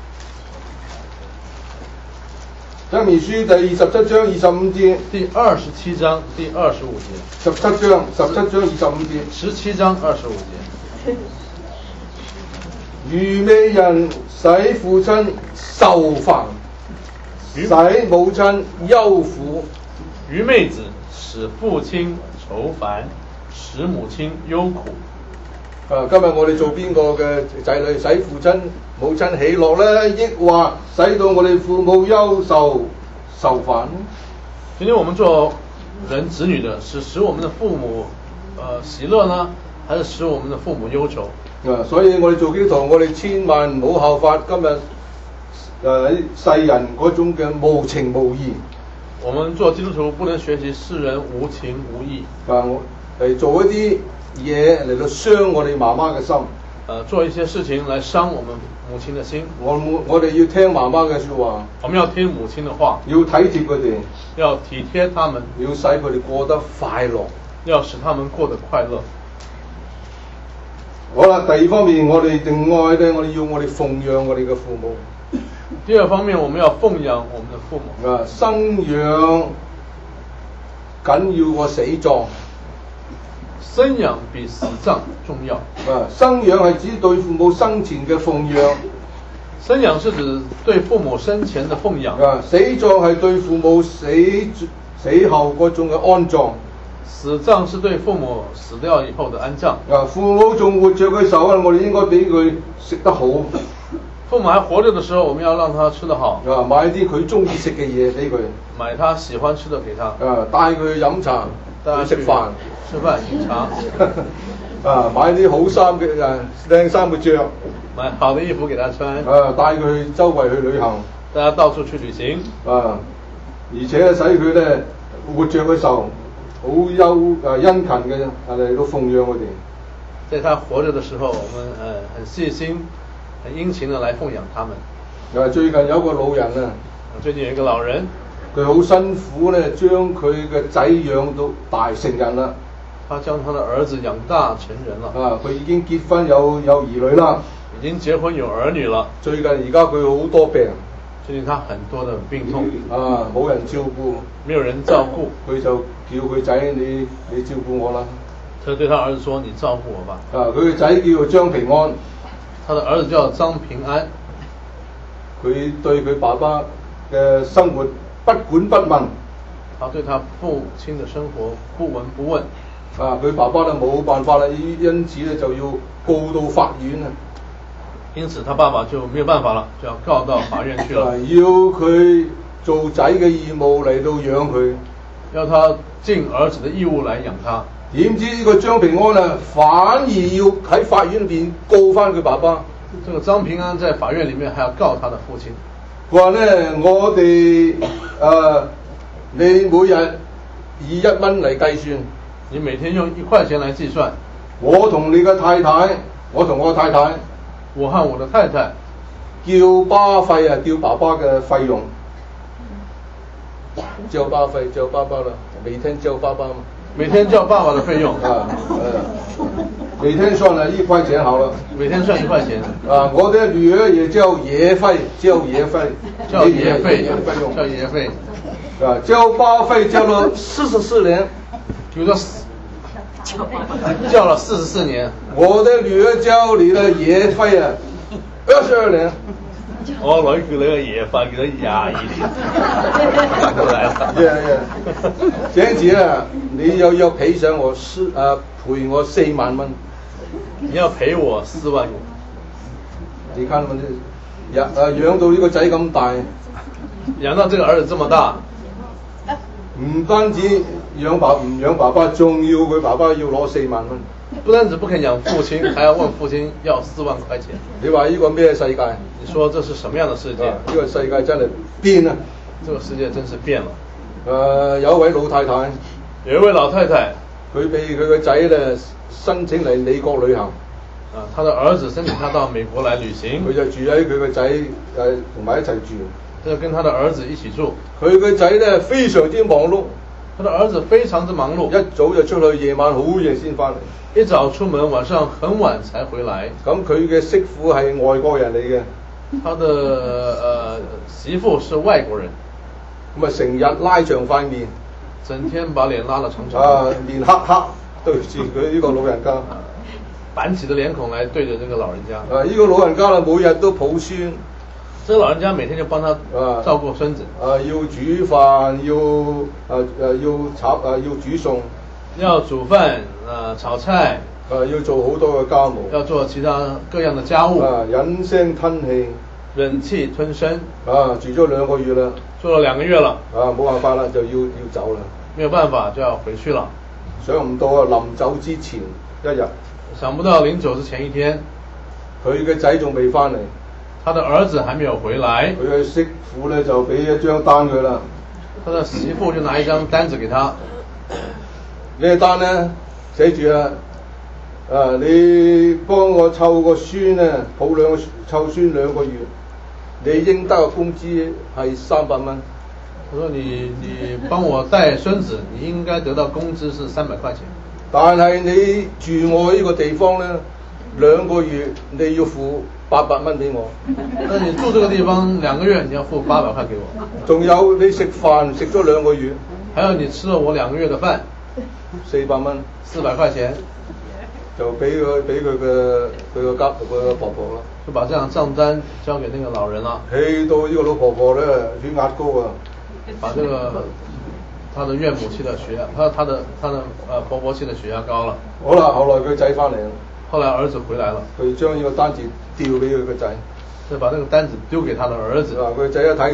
箴言書第27章25節。 第27章第25節。 17章25節。 17章25節。 愚昧人使父親受煩，使母親憂苦。 愚昧子使父親愁煩，使母親憂苦。 今日我哋做邊個嘅仔女，使父親母親喜樂呢？抑或使到我哋父母憂愁受煩？ 今天我們做人子女的，是使我們的父母喜樂呢，還是使我們的父母憂愁？ 所以我哋做基督徒，我哋千萬唔好效法今日世人嗰種嘅無情無義。 我們做基督徒不能學習世人無情無義。 嚟做一啲嘢嚟到傷我哋媽媽嘅心。 做一些事情來傷我們母親的心。 我哋要聽媽媽嘅說話。 我們要聽母親的話。 要體貼佢哋。 要體貼他們。 要使佢哋過得快樂。 要使他們過得快樂。 好啦，第二方面我哋另外咧，我哋要我哋奉養我哋嘅父母。 第二方面，我们要奉养我们的父母。 啊，生養緊要過死葬。 生養比死葬重要。 啊，生養係指對父母生前嘅奉養。 生養是指對父母生前的奉養。 啊，死葬係對父母死後嗰種嘅安葬。 死葬是對父母死掉以後的安葬。 啊，父母仲活着嘅時候啊，我哋應該俾佢食得好。 父母還活着的時候，我們要讓他吃得好。 啊，買啲佢中意食嘅嘢俾佢。 買他喜歡吃的給他。 啊，帶佢去飲茶，帶佢食飯。 吃飯飲茶。 啊，買啲好衫嘅靚衫佢着。 買好的衣服給他穿。 啊，帶佢周圍去旅行。 帶他到處去旅行。 啊，而且使佢咧活着嘅時候好殷勤嘅嚟到奉養我哋。 在他活着的時候，我們很細心、很殷勤的來奉養他們。 最近有個老人啊， 最近有一個老人， 佢好辛苦咧，將佢嘅仔養到大成人啦。 他將他的兒子養大成人了。 啊，佢已經結婚有兒女啦。 已經結婚有兒女了。 最近而家佢好多病。 最近他很多的病痛。 啊，冇人照顧。 沒有人照顧。 佢就叫佢仔你照顧我啦。 他對他兒子說：你照顧我吧。 啊，佢嘅仔叫做張平安。 他的兒子叫張平安。 佢對佢爸爸嘅生活不管不問。 他對他父親的生活不聞不問。 啊，佢爸爸咧冇辦法啦，因此咧就要告到法院啊。 因此他爸爸就沒有辦法了，就要告到法院去了。 要佢做仔嘅義務嚟到養佢。 要他盡兒子的義務來養他。 點知呢個張平安啊，反而要喺法院裏邊告翻佢爸爸。 這個張平安在法院裏面還要告他的父親。 佢話咧，我哋你每日以1蚊嚟計算。 你每天用1塊錢來計算。 我同你嘅太太，我同我太太， 我和我的太太叫巴費啊，叫爸爸嘅費用。叫巴費，叫爸爸啦，每天叫爸爸嘛。 每天叫爸爸的費用。 每天算了1塊錢好了。 每天算1塊錢。 啊，我的女兒也叫爺費，叫爺費。 叫爺費。叫爺費。 啊，交巴費交了44年。 叫了44年。 我的女兒交你的爺費啊，22年。 我女叫你個爺費叫咗22年。來了。 這樣子啊，你又要賠上我賠我4萬蚊。 你要賠我4萬元。 你看嘛，養到呢個仔咁大。 養到這個兒子這麼大。 唔單止唔養爸爸，仲要佢爸爸要攞4萬蚊。 不單止不肯養父親，還要問父親要4萬塊錢。 你話呢個咩世界？ 你說這是什麼樣的世界？ 呢個世界真係變啦！ 這個世界真是變了。 有一位老太太。 有一位老太太。 佢俾佢個仔咧申請嚟美國旅行。 他的兒子申請他到美國來旅行。 佢就住喺佢個仔同埋一齊住。 就跟他的兒子一起住。 佢個仔咧非常之忙碌。 他的兒子非常之忙碌。 一早就出去，夜晚好夜先翻嚟。 一早出門，晚上很晚才回來。 咁佢嘅媳婦係外國人嚟嘅。 他的媳婦是外國人。 咁啊，成日拉長塊面。 整天把臉拉得長長。 面黑黑對住佢呢個老人家。 板起的臉孔來對着這個老人家。 呢個老人家啦，每日都抱孫。 這個老人家每天就幫他照顧孫子。 要煮飯，要煮餸。 要煮飯，炒菜。 要做好多嘅家務。 要做其他各樣的家務。 忍聲吞氣。 忍氣吞聲。 住咗2個月啦。 住了2個月了。 冇辦法啦，就要走啦。 沒有辦法就要回去了。 想唔到啊，臨走之前一日。 想不到臨走之前一天。 佢嘅仔仲未翻嚟。 他的兒子還沒有回來。 佢嘅媳婦咧就俾一張單佢啦。 他的媳婦就拿一張單子給他。 呢個單咧寫住你幫我湊個孫咧，湊孫2個月，你應得嘅工資係300蚊。 他說你幫我帶孫子，你應該得到工資是300塊錢。 但係你住我呢個地方咧， 2個月你要付800蚊俾我， 那你住這個地方2個月，你要付800塊給我。 仲有你食飯食咗2個月， 還有你吃了我2個月的飯 ，400蚊 ，400塊錢， 就俾佢個婆婆啦。 就把這樣賬單交給那個老人啦。 氣到呢個老婆婆咧血壓高啊！ 把這個他的岳母氣的血壓，他的婆婆氣的血壓高了。 好啦，後來佢仔翻嚟啦， 後來兒子回來了， 佢將呢個單子調俾佢個仔， 就把那個單子丟給他的兒子。 佢個仔一睇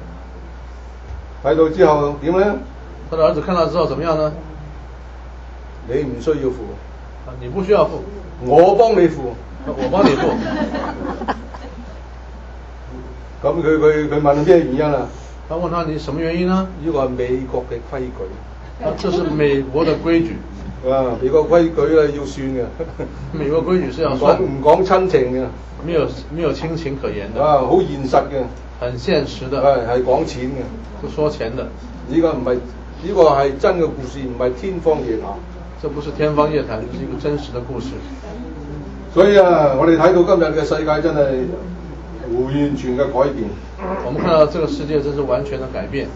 到之後點咧？ 他的兒子看到之後怎麼樣呢？ 你唔需要付， 你不需要付， 我幫你付， 我幫你付。 咁佢問咩原因啊？ 他問他你什麼原因呢？ 呢個係美國嘅規矩。 這是美國的規矩。 美國規矩咧要算嘅。 美國規矩是要算。 唔講親情嘅。 沒有親情可言的。 好現實嘅。 很現實的。 係講錢嘅。 不說錢的。 呢個係真嘅故事，唔係天方夜譚。 這不是天方夜譚，這是一個真實的故事。 所以我哋睇到今日嘅世界真係完全嘅改變。 我們看到這個世界真是完全的改變。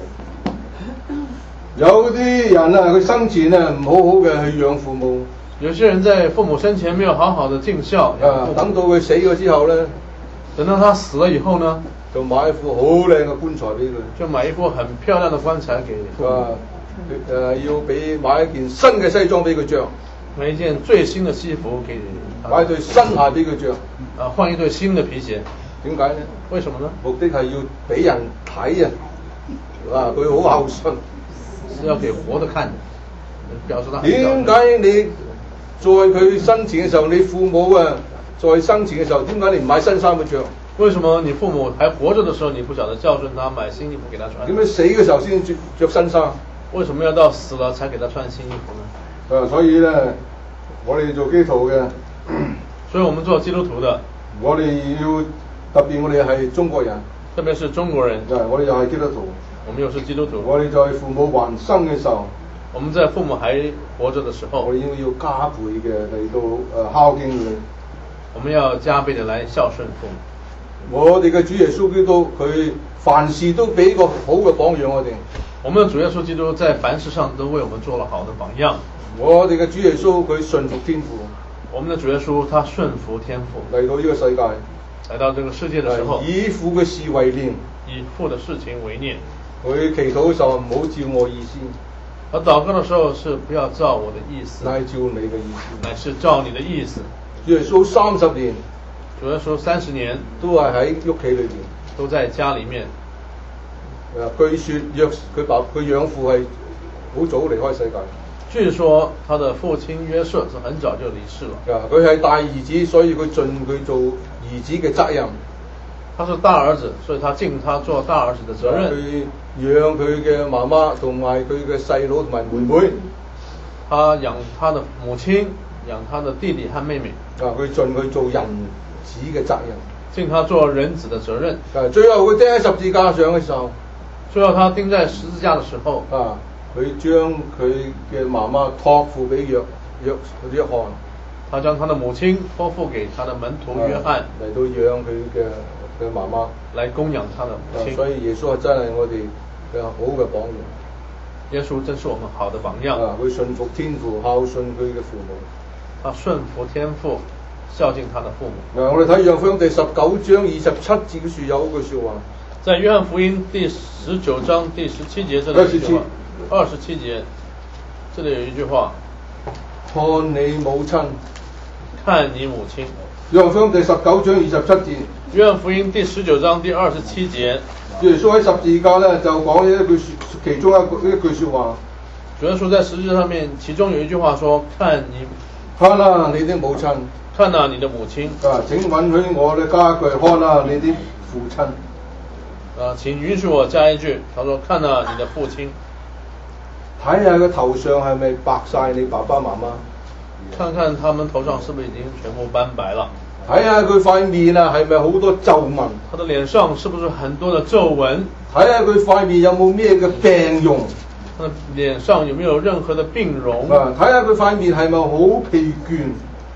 有啲人佢生前唔好好嘅去養父母。 有些人在父母生前沒有好好的盡孝。 等到佢死咗之後呢， 等到他死了以後呢， 就買一副好靚嘅棺材俾佢。 就買一副很漂亮的棺材給父母。 要買一件新嘅西裝俾佢着。 買一件最新的西服給他。 買對新鞋俾佢着。 換一對新的皮鞋。 點解呢？ 為什麼呢？ 目的係要俾人睇啊！佢好孝順。 是要給活的看的，表示他。 點解你在佢生前嘅時候，你父母在生前嘅時候，點解你唔買新衫去着？ 為什麼你父母還活着的時候，你不曉得孝順他，買新衣服給他穿？ 點解死嘅時候先着新衫？ 為什麼要到死了才給他穿新衣服呢？ 所以呢，我哋做基督徒嘅， 所以我們做基督徒的， 我哋要特別我哋係中國人， 特別是中國人， 我哋又係基督徒， 我們又是基督徒， 我哋在父母還生嘅時候， 我們在父母還活着的時候， 我哋要加倍嘅嚟到孝敬佢， 我們要加倍的來孝順父母。 我哋嘅主耶穌基督佢凡事都俾個好嘅榜樣我哋。 我們的主耶穌基督在凡事上都為我們做了好的榜樣。 我哋嘅主耶穌佢順服天父。 我們的主耶穌他順服天父。 嚟到呢個世界， 來到這個世界的時候， 以父嘅事為念， 以父的事情為念。 佢祈禱嘅時候唔好照我意思。 他禱告的時候是不要照我的意思， 乃照你嘅意思， 乃是照你的意思。 主耶穌30年， 主耶穌30年都係喺屋企裏邊， 都在家裡面。 據說佢養父係好早離開世界。 據說他的父親約瑟是很早就離世了。 佢係大兒子，所以佢盡佢做兒子嘅責任。 他是大兒子，所以他盡他做大兒子的責任。 佢養佢嘅媽媽同埋佢嘅細佬同埋妹妹。 他養他的母親，養他的弟弟和妹妹。 佢盡佢做人子嘅責任。 盡他做人子的責任。 最後佢釘喺十字架上嘅時候， 最後他釘在十字架的時候， 佢將佢嘅媽媽託付俾約翰， 他將他的母親託付給他的門徒約翰， 嚟到養佢嘅媽媽， 來供養他的母親。 所以耶穌係真係我哋嘅好嘅榜樣。 耶穌真是我們好的榜樣。 佢順服天父，孝順佢嘅父母。 他順服天父，孝敬他的父母。 我哋睇約翰福音第19章27節嘅時有一句說話。 在約翰福音第19章第17節這裡有一句話，27節，這裡有一句話， 看你母親， 看你母親。 約翰福音第19章27節。 約翰福音第19章第27節， 耶穌喺十字架咧就講一句其中一句說話。 主耶穌在十字架上面，其中有一句話說：看你的母親， 看你的母親。 請允許我咧加一句，看你的父親。 請允許我加一句，他說：看你的父親。 睇下佢頭上係咪白晒你爸爸媽媽？ 看看他們頭上是不是已經全部斑白了？ 睇下佢塊面係咪好多皺紋？ 他的臉上是不是很多的皺紋？ 睇下佢塊面有冇咩嘅病容？ 他的臉上有沒有任何的病容？ 睇下佢塊面係咪好疲倦？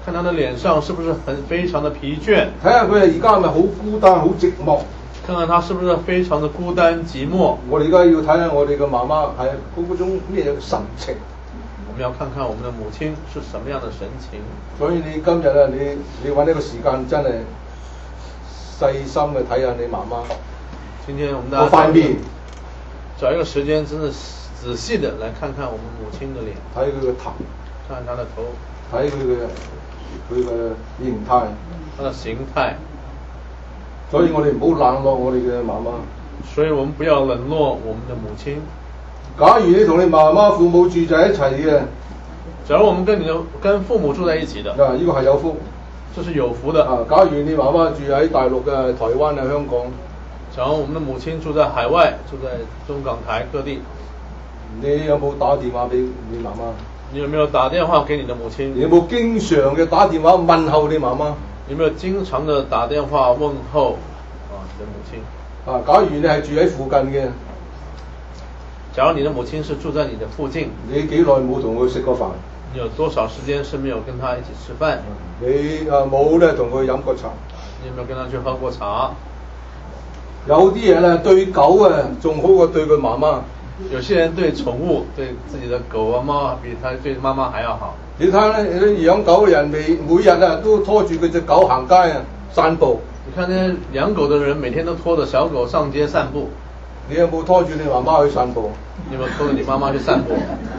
看他的臉上是不是非常的疲倦， 睇下佢而家係咪好孤單、好寂寞。 看看他是不是非常的孤單寂寞。 我哋而家要睇下我哋嘅媽媽係嗰種咩神情。 我們要看看我們的母親是什麼樣的神情。 所以你今日啊，你揾呢個時間真係細心嘅睇下你媽媽。 今天我們我塊面， 找一個時間，真的仔細的來看看我們母親的臉， 睇佢嘅頭， 看她的頭， 睇佢嘅形態， 她的形態。 所以我哋唔好冷落我哋嘅媽媽。 所以我們不要冷落我們的母親。 假如你同你媽媽父母住在一齊嘅， 假如我們跟父母住在一起的， 呢個係有福， 這是有福的。 假如你媽媽住喺大陸嘅台灣啊香港， 假如我們的母親住在海外，住在中港台各地， 你有冇打電話俾你媽媽？ 你有沒有打電話給你的母親？ 你有冇經常嘅打電話問候你媽媽？ 有沒有經常的打電話問候你的母親？ 假如你係住喺附近嘅， 假如你的母親是住在你的附近， 你幾耐冇同佢食過飯？ 你有多少時間是沒有跟她一起吃飯？ 你冇咧同佢飲過茶？ 你有沒有跟她去喝過茶？ 有啲嘢咧對狗啊仲好過對佢媽媽。 有些人對寵物，對自己的狗啊貓啊，比他對媽媽還要好。 你睇咧，養狗嘅人每日啊都拖住佢隻狗行街啊散步。 你看那些養狗的人每天都拖着小狗上街散步。 你有冇拖住你媽媽去散步？ 你有冇拖着你媽媽去散步？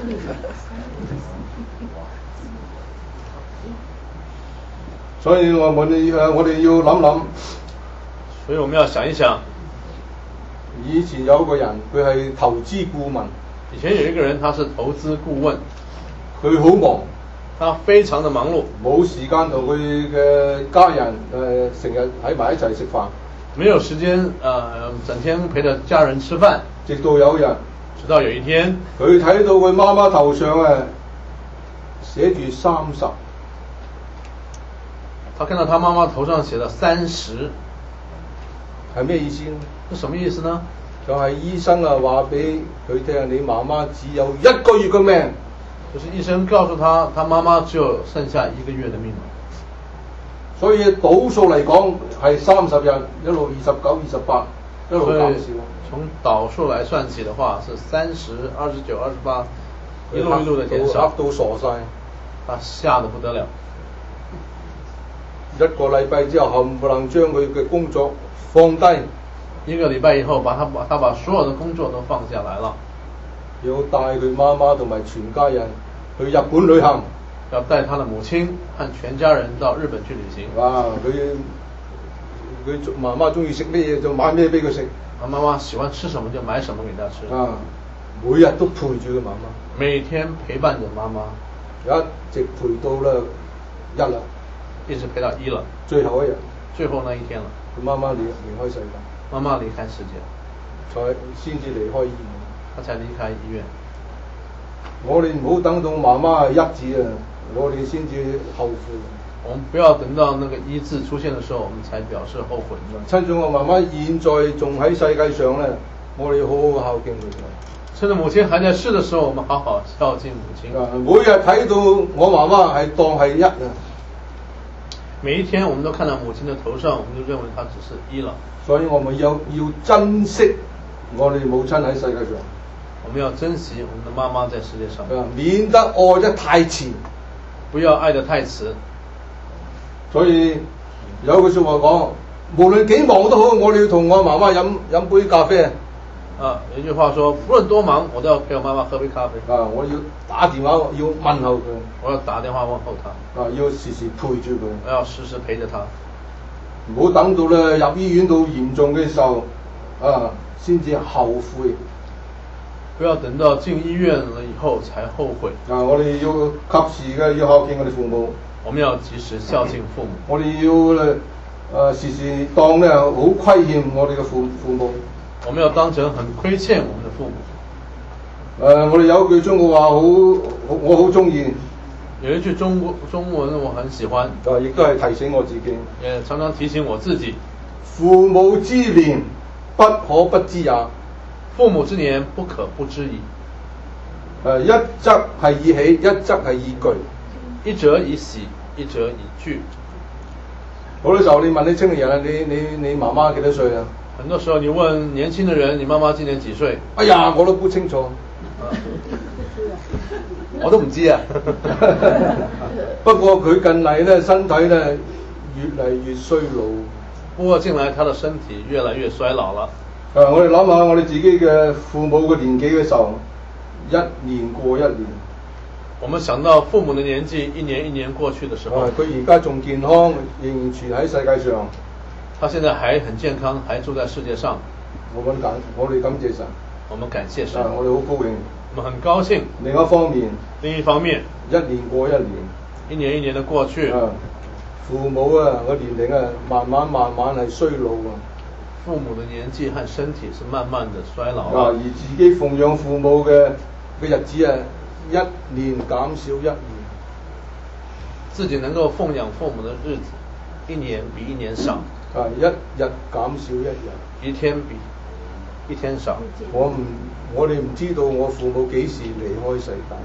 所以我哋要諗諗。 所以我們要想一想。 以前有一個人，佢係投資顧問。 以前有一個人，他是投資顧問， 佢好忙， 他非常的忙碌， 冇時間同佢嘅家人成日喺埋一齊食飯， 沒有時間整天陪着家人吃飯。 直到有日， 直到有一天， 佢睇到佢媽媽頭上寫住30， 他看到他媽媽頭上寫了30， 係咩意思呢？ 是什麼意思呢？ 就係醫生話俾佢聽，你媽媽只有1個月嘅命。 就是醫生告訴他，他媽媽只有剩下1個月的命。 所以倒數嚟講係30日，一路29、28，一路減少。 從倒數來算起的話，是30、29、28，一路的減少。 嚇到傻晒， 他嚇得不得了。 一個禮拜之後，冚唪唥將佢嘅工作放低。 1個禮拜以後，他把所有的工作都放下來了， 要帶佢媽媽同埋全家人去日本旅行， 要帶他的母親和全家人到日本去旅行。 佢媽媽中意食咩嘢就買咩俾佢食。 他媽媽喜歡吃什麼就買什麼給他吃。 每日都陪住佢媽媽， 每天陪伴着媽媽， 一直陪到啦1啦， 一直陪到1了， 最後一日， 最後那一天了， 佢媽媽離開世界。 媽媽離開世界， 先至離開醫院。 他才離開醫院。 我哋唔好等到媽媽1字啊，我哋先至後悔。 我們不要等到那個1字出現的時候，我們才表示後悔。 趁住我媽媽現在仲喺世界上咧，我哋好好孝敬佢。 趁着母親還在世的時候，我們好好孝敬母親。 每日睇到我媽媽係當係1啊。 每一天我們都看到母親的頭上，我們就認為她只是1了。 所以我們要珍惜我哋母親喺世界上。 我們要珍惜我們的媽媽在世界上， 免得愛得太遲， 不要愛得太遲。 所以有句説話講，無論幾忙都好，我哋要同我媽媽飲杯咖啡。 有句話說，不論多忙，我都要陪我媽媽喝杯咖啡。 我要打電話，要問候佢。 我要打電話問候她。 要時時陪住佢。 我要時時陪着她。 唔好等到咧入醫院到嚴重嘅時候，先至後悔。 不要等到進醫院了以後才後悔。 我哋要及時嘅要孝敬我哋父母。 我們要及時孝敬父母。 我哋要時時當咧好虧欠我哋嘅父母。 我們要當成很虧欠我們的父母。 我哋有一句中國話我好中意。 有一句中文我很喜歡， 亦都係提醒我自己， 也常常提醒我自己。 父母之年，不可不知也。 父母之年，不可不知矣。 一則係以喜，一則係以懼。 一則以喜， 一者以句。 好多時候你問啲青年人啊，你媽媽幾多歲啊？ 很多時候你問年輕的人，你媽媽今年幾歲？ 哎呀，我都不清楚。 我都唔知啊。 不過佢近嚟咧身體咧越嚟越衰老。 不過近來他的身體越來越衰老了。 我哋諗下我哋自己嘅父母嘅年紀嘅時候，一年過一年。 我們想到父母的年紀一年一年過去的時候， 佢而家仲健康，仍然存喺世界上。 他現在還很健康，還住在世界上。 我哋感謝神。 我們感謝神。 我哋好高興。 我們很高興。 另一方面， 一年過一年， 一年一年的過去。 父母啊，個年齡啊，慢慢係衰老啊。 父母的年紀和身體是慢慢的衰老。 而自己奉養父母嘅日子啊，一年減少一年。 自己能夠奉養父母的日子，一年比一年少。 一日減少一日。 一天比一天少。 我哋唔知道我父母幾時離開世界。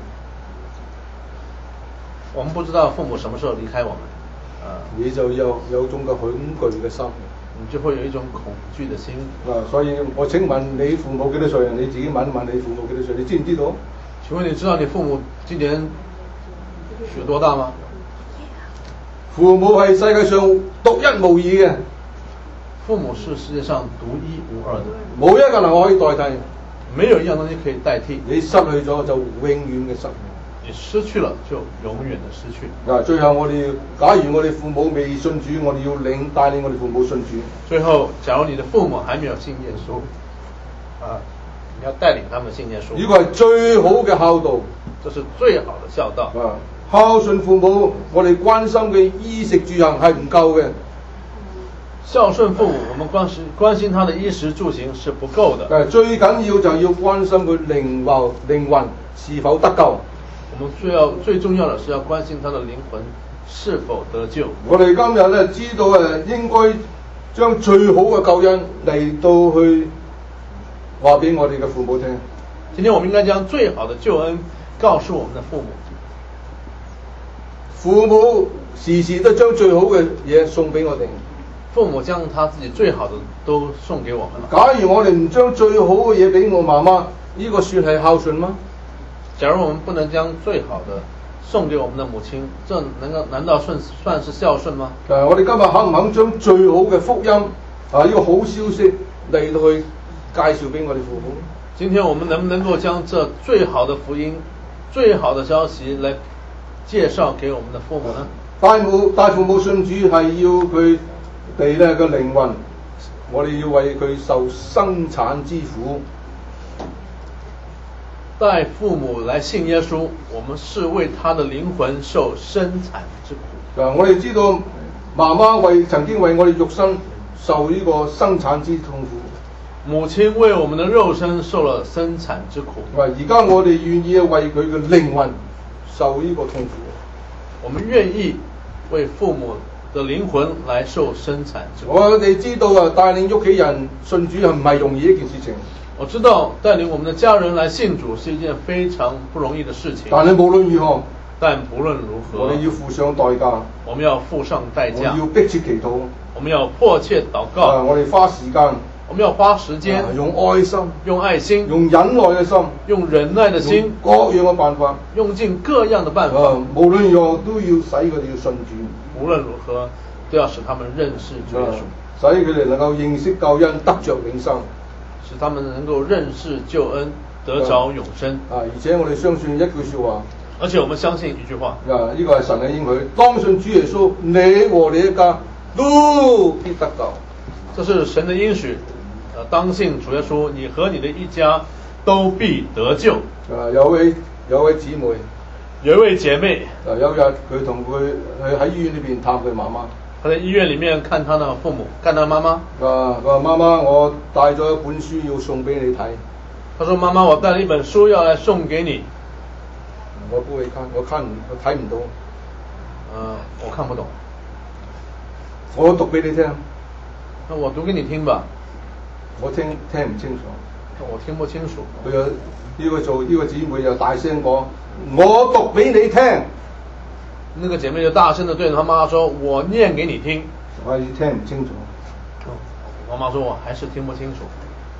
我們不知道父母什麼時候離開我們。 你就有種嘅恐懼嘅心。 你就會有一種恐懼的心。 所以我請問你父母幾多歲啊？你自己問一問你父母幾多歲？你知唔知道？ 請問你知道你父母今年有多大嗎？ 父母係世界上獨一無二嘅。 父母是世界上獨一無二的。 冇一個能可以代替。 沒有一樣東西可以代替。 你失去咗就永遠嘅失去。 你失去了就永遠的失去。 最後假如我哋父母未信主，我哋要帶領我哋父母信主。 最後，假如你的父母還沒有信耶穌，你要帶領他們信耶穌。 呢個係最好嘅孝道。 這是最好的孝道。 孝順父母，我哋關心嘅衣食住行係唔夠嘅。 孝順父母，我們關心他的衣食住行是不夠的。 最緊要就係要關心佢靈魂是否得救。 我們最重要的是要關心他的靈魂是否得救。 我哋今日咧知道應該將最好嘅救恩嚟到去話俾我哋嘅父母聽。 今天我們應該將最好的救恩告訴我們的父母。 父母時時都將最好嘅嘢送俾我哋。 父母將他自己最好的都送給我們了。 假如我哋唔將最好嘅嘢俾我媽媽，呢個算係孝順嗎？ 假如我們不能將最好的送給我們的母親，這難道算是孝順嗎？我哋今日肯唔肯將最好嘅福音呢個好消息嚟到去介紹俾我哋父母？ 今天我們能不能夠將這最好的福音、最好的消息來介紹給我們的父母呢？ 帶父母信主係要佢哋咧個靈魂，我哋要為佢受生產之苦。 帶父母來信耶穌，我們是為他的靈魂受生產之苦。 我哋知道媽媽曾經為我哋肉身受呢個生產之痛苦。 母親為我們的肉身受了生產之苦。 而家我哋願意為佢嘅靈魂受呢個痛苦。 我們願意為父母的靈魂來受生產之苦。 我哋知道帶領屋企人信主係唔係容易一件事情。 我知道帶領我們的家人來信主是一件非常不容易的事情。 但係無論如何， 我哋要付上代價。 我們要付上代價。 我要迫切祈禱。 我們要迫切禱告。 我哋花時間。 我們要花時間。 用愛心。 用愛心。 用忍耐嘅心。 用忍耐的心。 各樣嘅辦法。 用盡各樣的辦法。 無論如何都要使佢哋要信主。 無論如何都要使他們認識主耶穌。 使佢哋能夠認識救恩，得着永生。 使他們能夠認識救恩，得着永生。 而且我哋相信一句說話。 而且我們相信一句話。 呢個係神嘅應許，當信主耶穌，你和你一家都必得救。 這是神的應許。當信主耶穌，你和你的一家都必得救。 有位姊妹， 有一位姐妹。 有日佢同佢去喺醫院裏邊探佢媽媽。 他在醫院裏面看他的父母，看他媽媽。 佢話媽媽，我帶咗一本書要送俾你睇。 他說媽媽，我帶了一本書要來送給你。 我睇唔到。 我看不懂。 我讀俾你聽。 那我讀給你聽吧。 我聽唔清楚。 我聽不清楚。 呢個姊妹就大聲講：我讀俾你聽。 那个姐妹就大声的對她媽媽說：我念給你聽。 我係聽唔清楚。 媽媽說：我還是聽不清楚。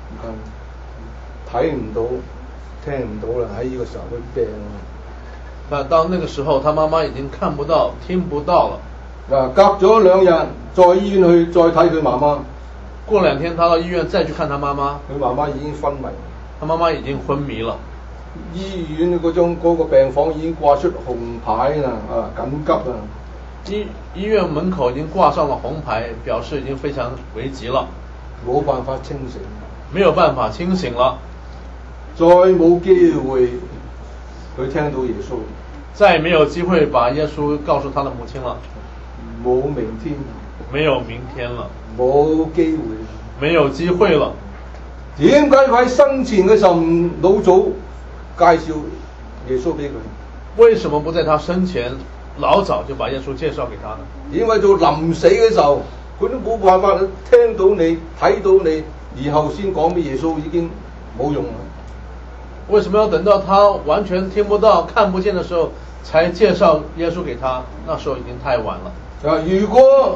睇唔到，聽唔到啦，喺呢個時候佢病啦。 但到那個時候，她媽媽已經看不到、聽不到了。 隔咗2日，再醫院去再睇佢媽媽。 過2天，她到醫院再去看她媽媽。 佢媽媽已經昏迷。 她媽媽已經昏迷了。 醫院嗰個病房已經掛出紅牌啦，緊急啊！ 醫院門口已經掛上了紅牌，表示已經非常危急了。 冇辦法清醒。 沒有辦法清醒了。 再冇機會佢聽到耶穌。 再沒有機會把耶穌告訴他的母親了。 冇明天。 沒有明天了。 冇機會。 沒有機會了。 點解佢喺生前嘅時候唔老早介紹耶穌俾佢？ 為什麼不在他生前老早就把耶穌介紹給他呢？ 因為到臨死嘅時候，佢都冇辦法聽到你睇到你，然後先講俾耶穌已經冇用啦。 為什麼要等到他完全聽不到、看不見的時候，才介紹耶穌給他？那時候已經太晚了。 如果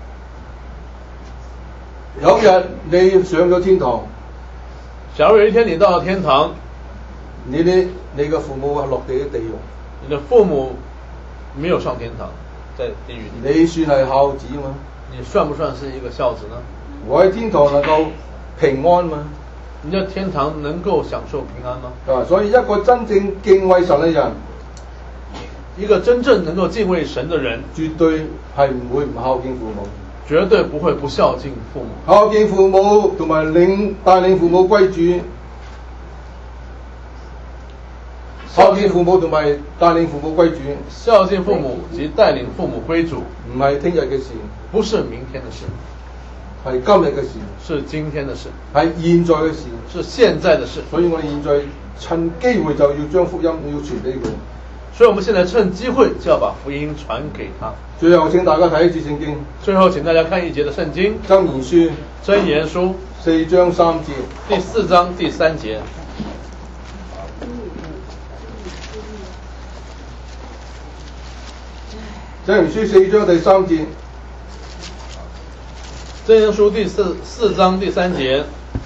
有日你上咗天堂， 假如有一天你到了天堂， 你嘅父母係落地嘅地獄， 你的父母沒有上天堂，在地獄。 你算係孝子嗎？ 你算不算是一個孝子呢？ 我喺天堂能夠平安嗎？ 你在天堂能夠享受平安嗎？ 所以一個真正敬畏神嘅人， 一個真正能夠敬畏神的人， 絕對係唔會唔孝敬父母， 絕對不會不孝敬父母。 孝敬父母同埋帶領父母歸主，孝敬父母同埋帶領父母歸主。 孝敬父母及帶領父母歸主， 唔係聽日嘅事， 不是明天的事， 係今日嘅事， 是今天的事， 係現在嘅事， 是現在的事。 所以我哋現在趁機會就要將福音要傳俾佢。 所以我們現在趁機會就要把福音傳給他。 最後請大家睇一節聖經。 最後請大家看一節的聖經。 箴言書。 箴言書 4章3節。 第4章第3節。 箴言書4章第3節。 箴言書第4章第3節。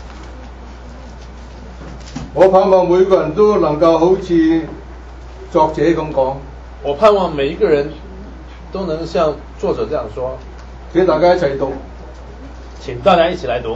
我盼望每個人都能夠好似作者咁講。 我盼望每一個人都能像作者這樣說。 請大家一齊讀。 請大家一起來讀。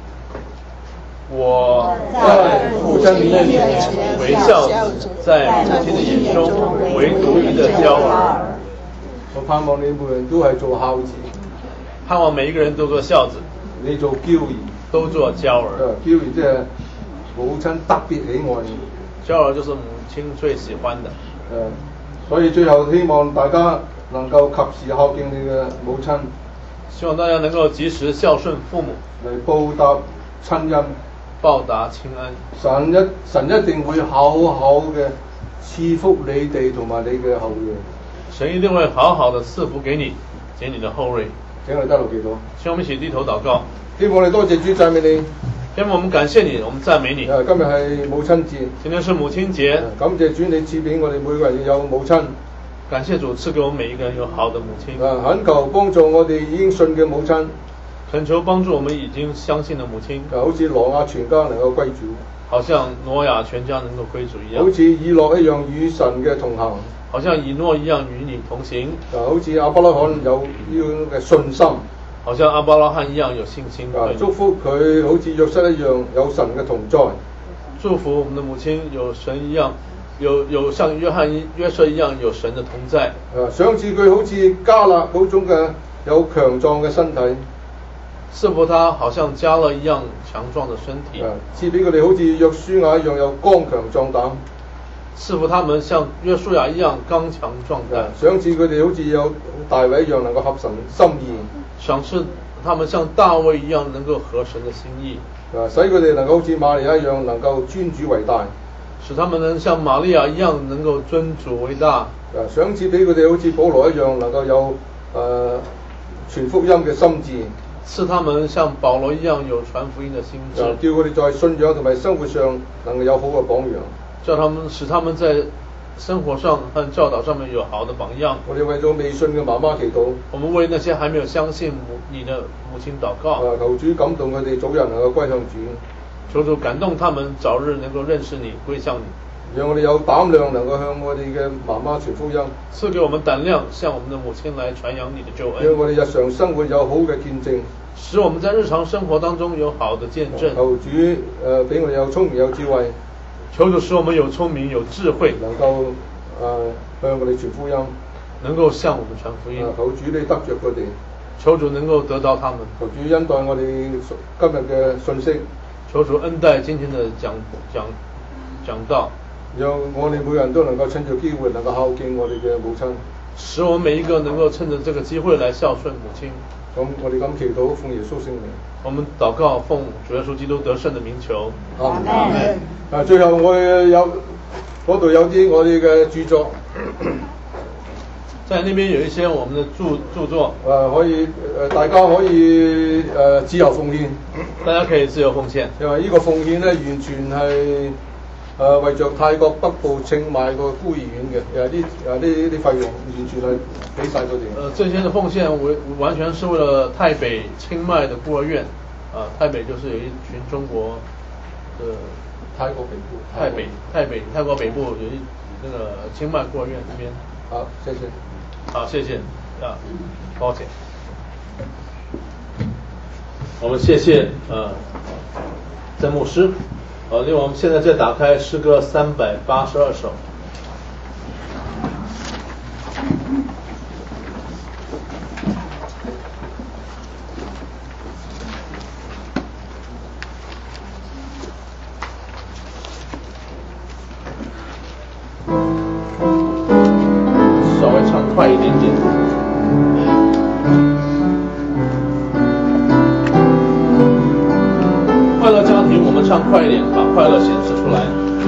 我在父親的面前為孝子，在母親的眼中為獨一的嬌兒。 我盼望你每人都係做孝子。 盼望每一個人都做孝子。 你做嬌兒。 都做嬌兒。 嬌兒即係母親特別喜愛你。 嬌兒就是母親最喜歡的。 所以最後希望大家能夠及時孝敬你嘅母親。 希望大家能夠及時孝順父母， 嚟報答親恩。 報答親恩。 神一定會好好嘅賜福你哋同埋你嘅後裔。 神一定會好好的賜福給你及你的後裔。 請我哋低頭祈禱。 請我們一起低頭禱告。 希望你多謝主讚美你。 希望我們感謝你，我們讚美你。 今日係母親節。 今天是母親節。 感謝主，你賜俾我哋每個人有母親。 感謝主賜給我們每一個人有好的母親。 懇求幫助我哋已經信嘅母親。 懇求幫助我們已經相信的母親。 好似挪亞全家能夠歸主。 好像挪亞全家能夠歸主一樣。 好似以諾一樣與神嘅同行。 好像以諾一樣與你同行。 好似亞伯拉罕有呢個嘅信心。 好像亞伯拉罕一樣有信心。 祝福佢好似約瑟一樣有神嘅同在。 祝福我們的母親有神一樣，有像約瑟一樣有神的同在。 賞賜佢好似迦勒嗰種嘅有強壯嘅身體。 賜福他好像迦勒一樣強壯的身體。 賜俾佢哋好似約書亞一樣有剛強壯膽。 賜福他們像約書亞一樣剛強壯膽。 賞賜佢哋好似有大衛一樣能夠合神心意。 賞賜他們像大衛一樣能夠合神的心意。 使佢哋能夠好似瑪利亞一樣能夠尊主為大。 使他們能像瑪利亞一樣能夠尊主為大。 賞賜俾佢哋好似保羅一樣能夠有傳福音嘅心志。 賜他們像保羅一樣有傳福音的心志。 叫佢哋在信仰同埋生活上能夠有好嘅榜樣。 使他們在生活上和教导上面有好的榜样。 我哋為咗未信嘅媽媽祈禱。 我們為那些還沒有相信你的母親禱告。 求主感動佢哋早日能夠歸向主。 求主感動他們早日能夠認識你，歸向你。 讓我哋有膽量能夠向我哋嘅媽媽傳福音。 賜給我們膽量，向我們的母親來傳揚你的救恩。 讓我哋日常生活有好嘅見證。 使我們在日常生活當中有好的見證。 求主俾我哋有聰明有智慧。 求主使我們有聰明有智慧， 能夠向我哋傳福音。 能夠向我們傳福音。 求主你得着佢哋。 求主能夠得到他們。 求主恩待我哋今日嘅信息。 求主恩待今天的講道。 讓我哋每人都能夠趁住機會能夠孝敬我哋嘅母親。 使我們每一個能夠趁着這個機會來孝順母親。 咁我哋咁祈禱，奉耶穌聖名。 我們禱告，奉主耶穌基督得勝的名求。 阿門。最後我有嗰度有啲我哋嘅著作。 在那邊有一些我們的著作。 可以大家可以自由奉獻。 大家可以自由奉獻。 因為呢個奉獻咧，完全係為着泰國北部清邁個孤兒院嘅，啲費用完全係俾晒佢哋。 這些的奉獻完全是為了泰北清邁的孤兒院。泰北就是有一群中國的泰國北部。 泰國北部有一那個清邁孤兒院那邊。 好，謝謝。 好，謝謝。抱歉。我們謝謝曾牧師。另外我們現在再打開詩歌382首。稍微唱快一點點。快樂家庭，我們唱快一點，把快樂顯示出來。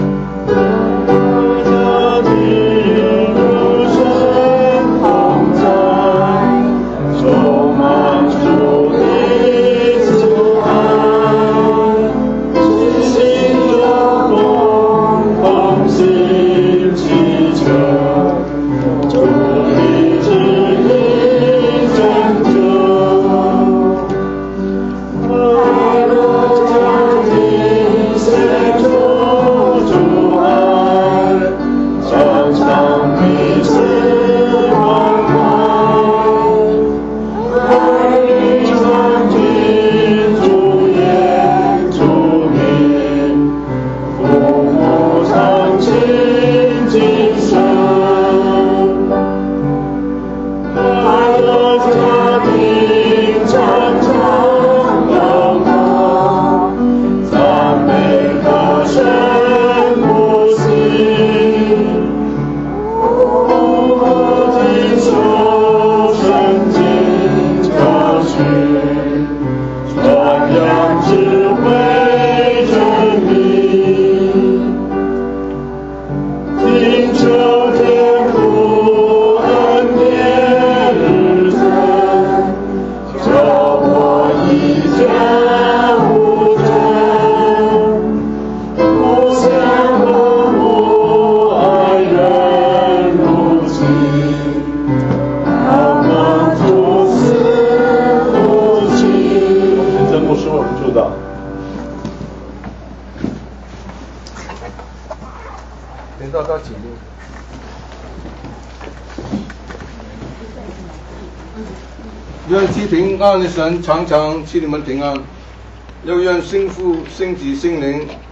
請大家起立。願賜平安的神常常賜你們平安，又願聖父、聖子、聖靈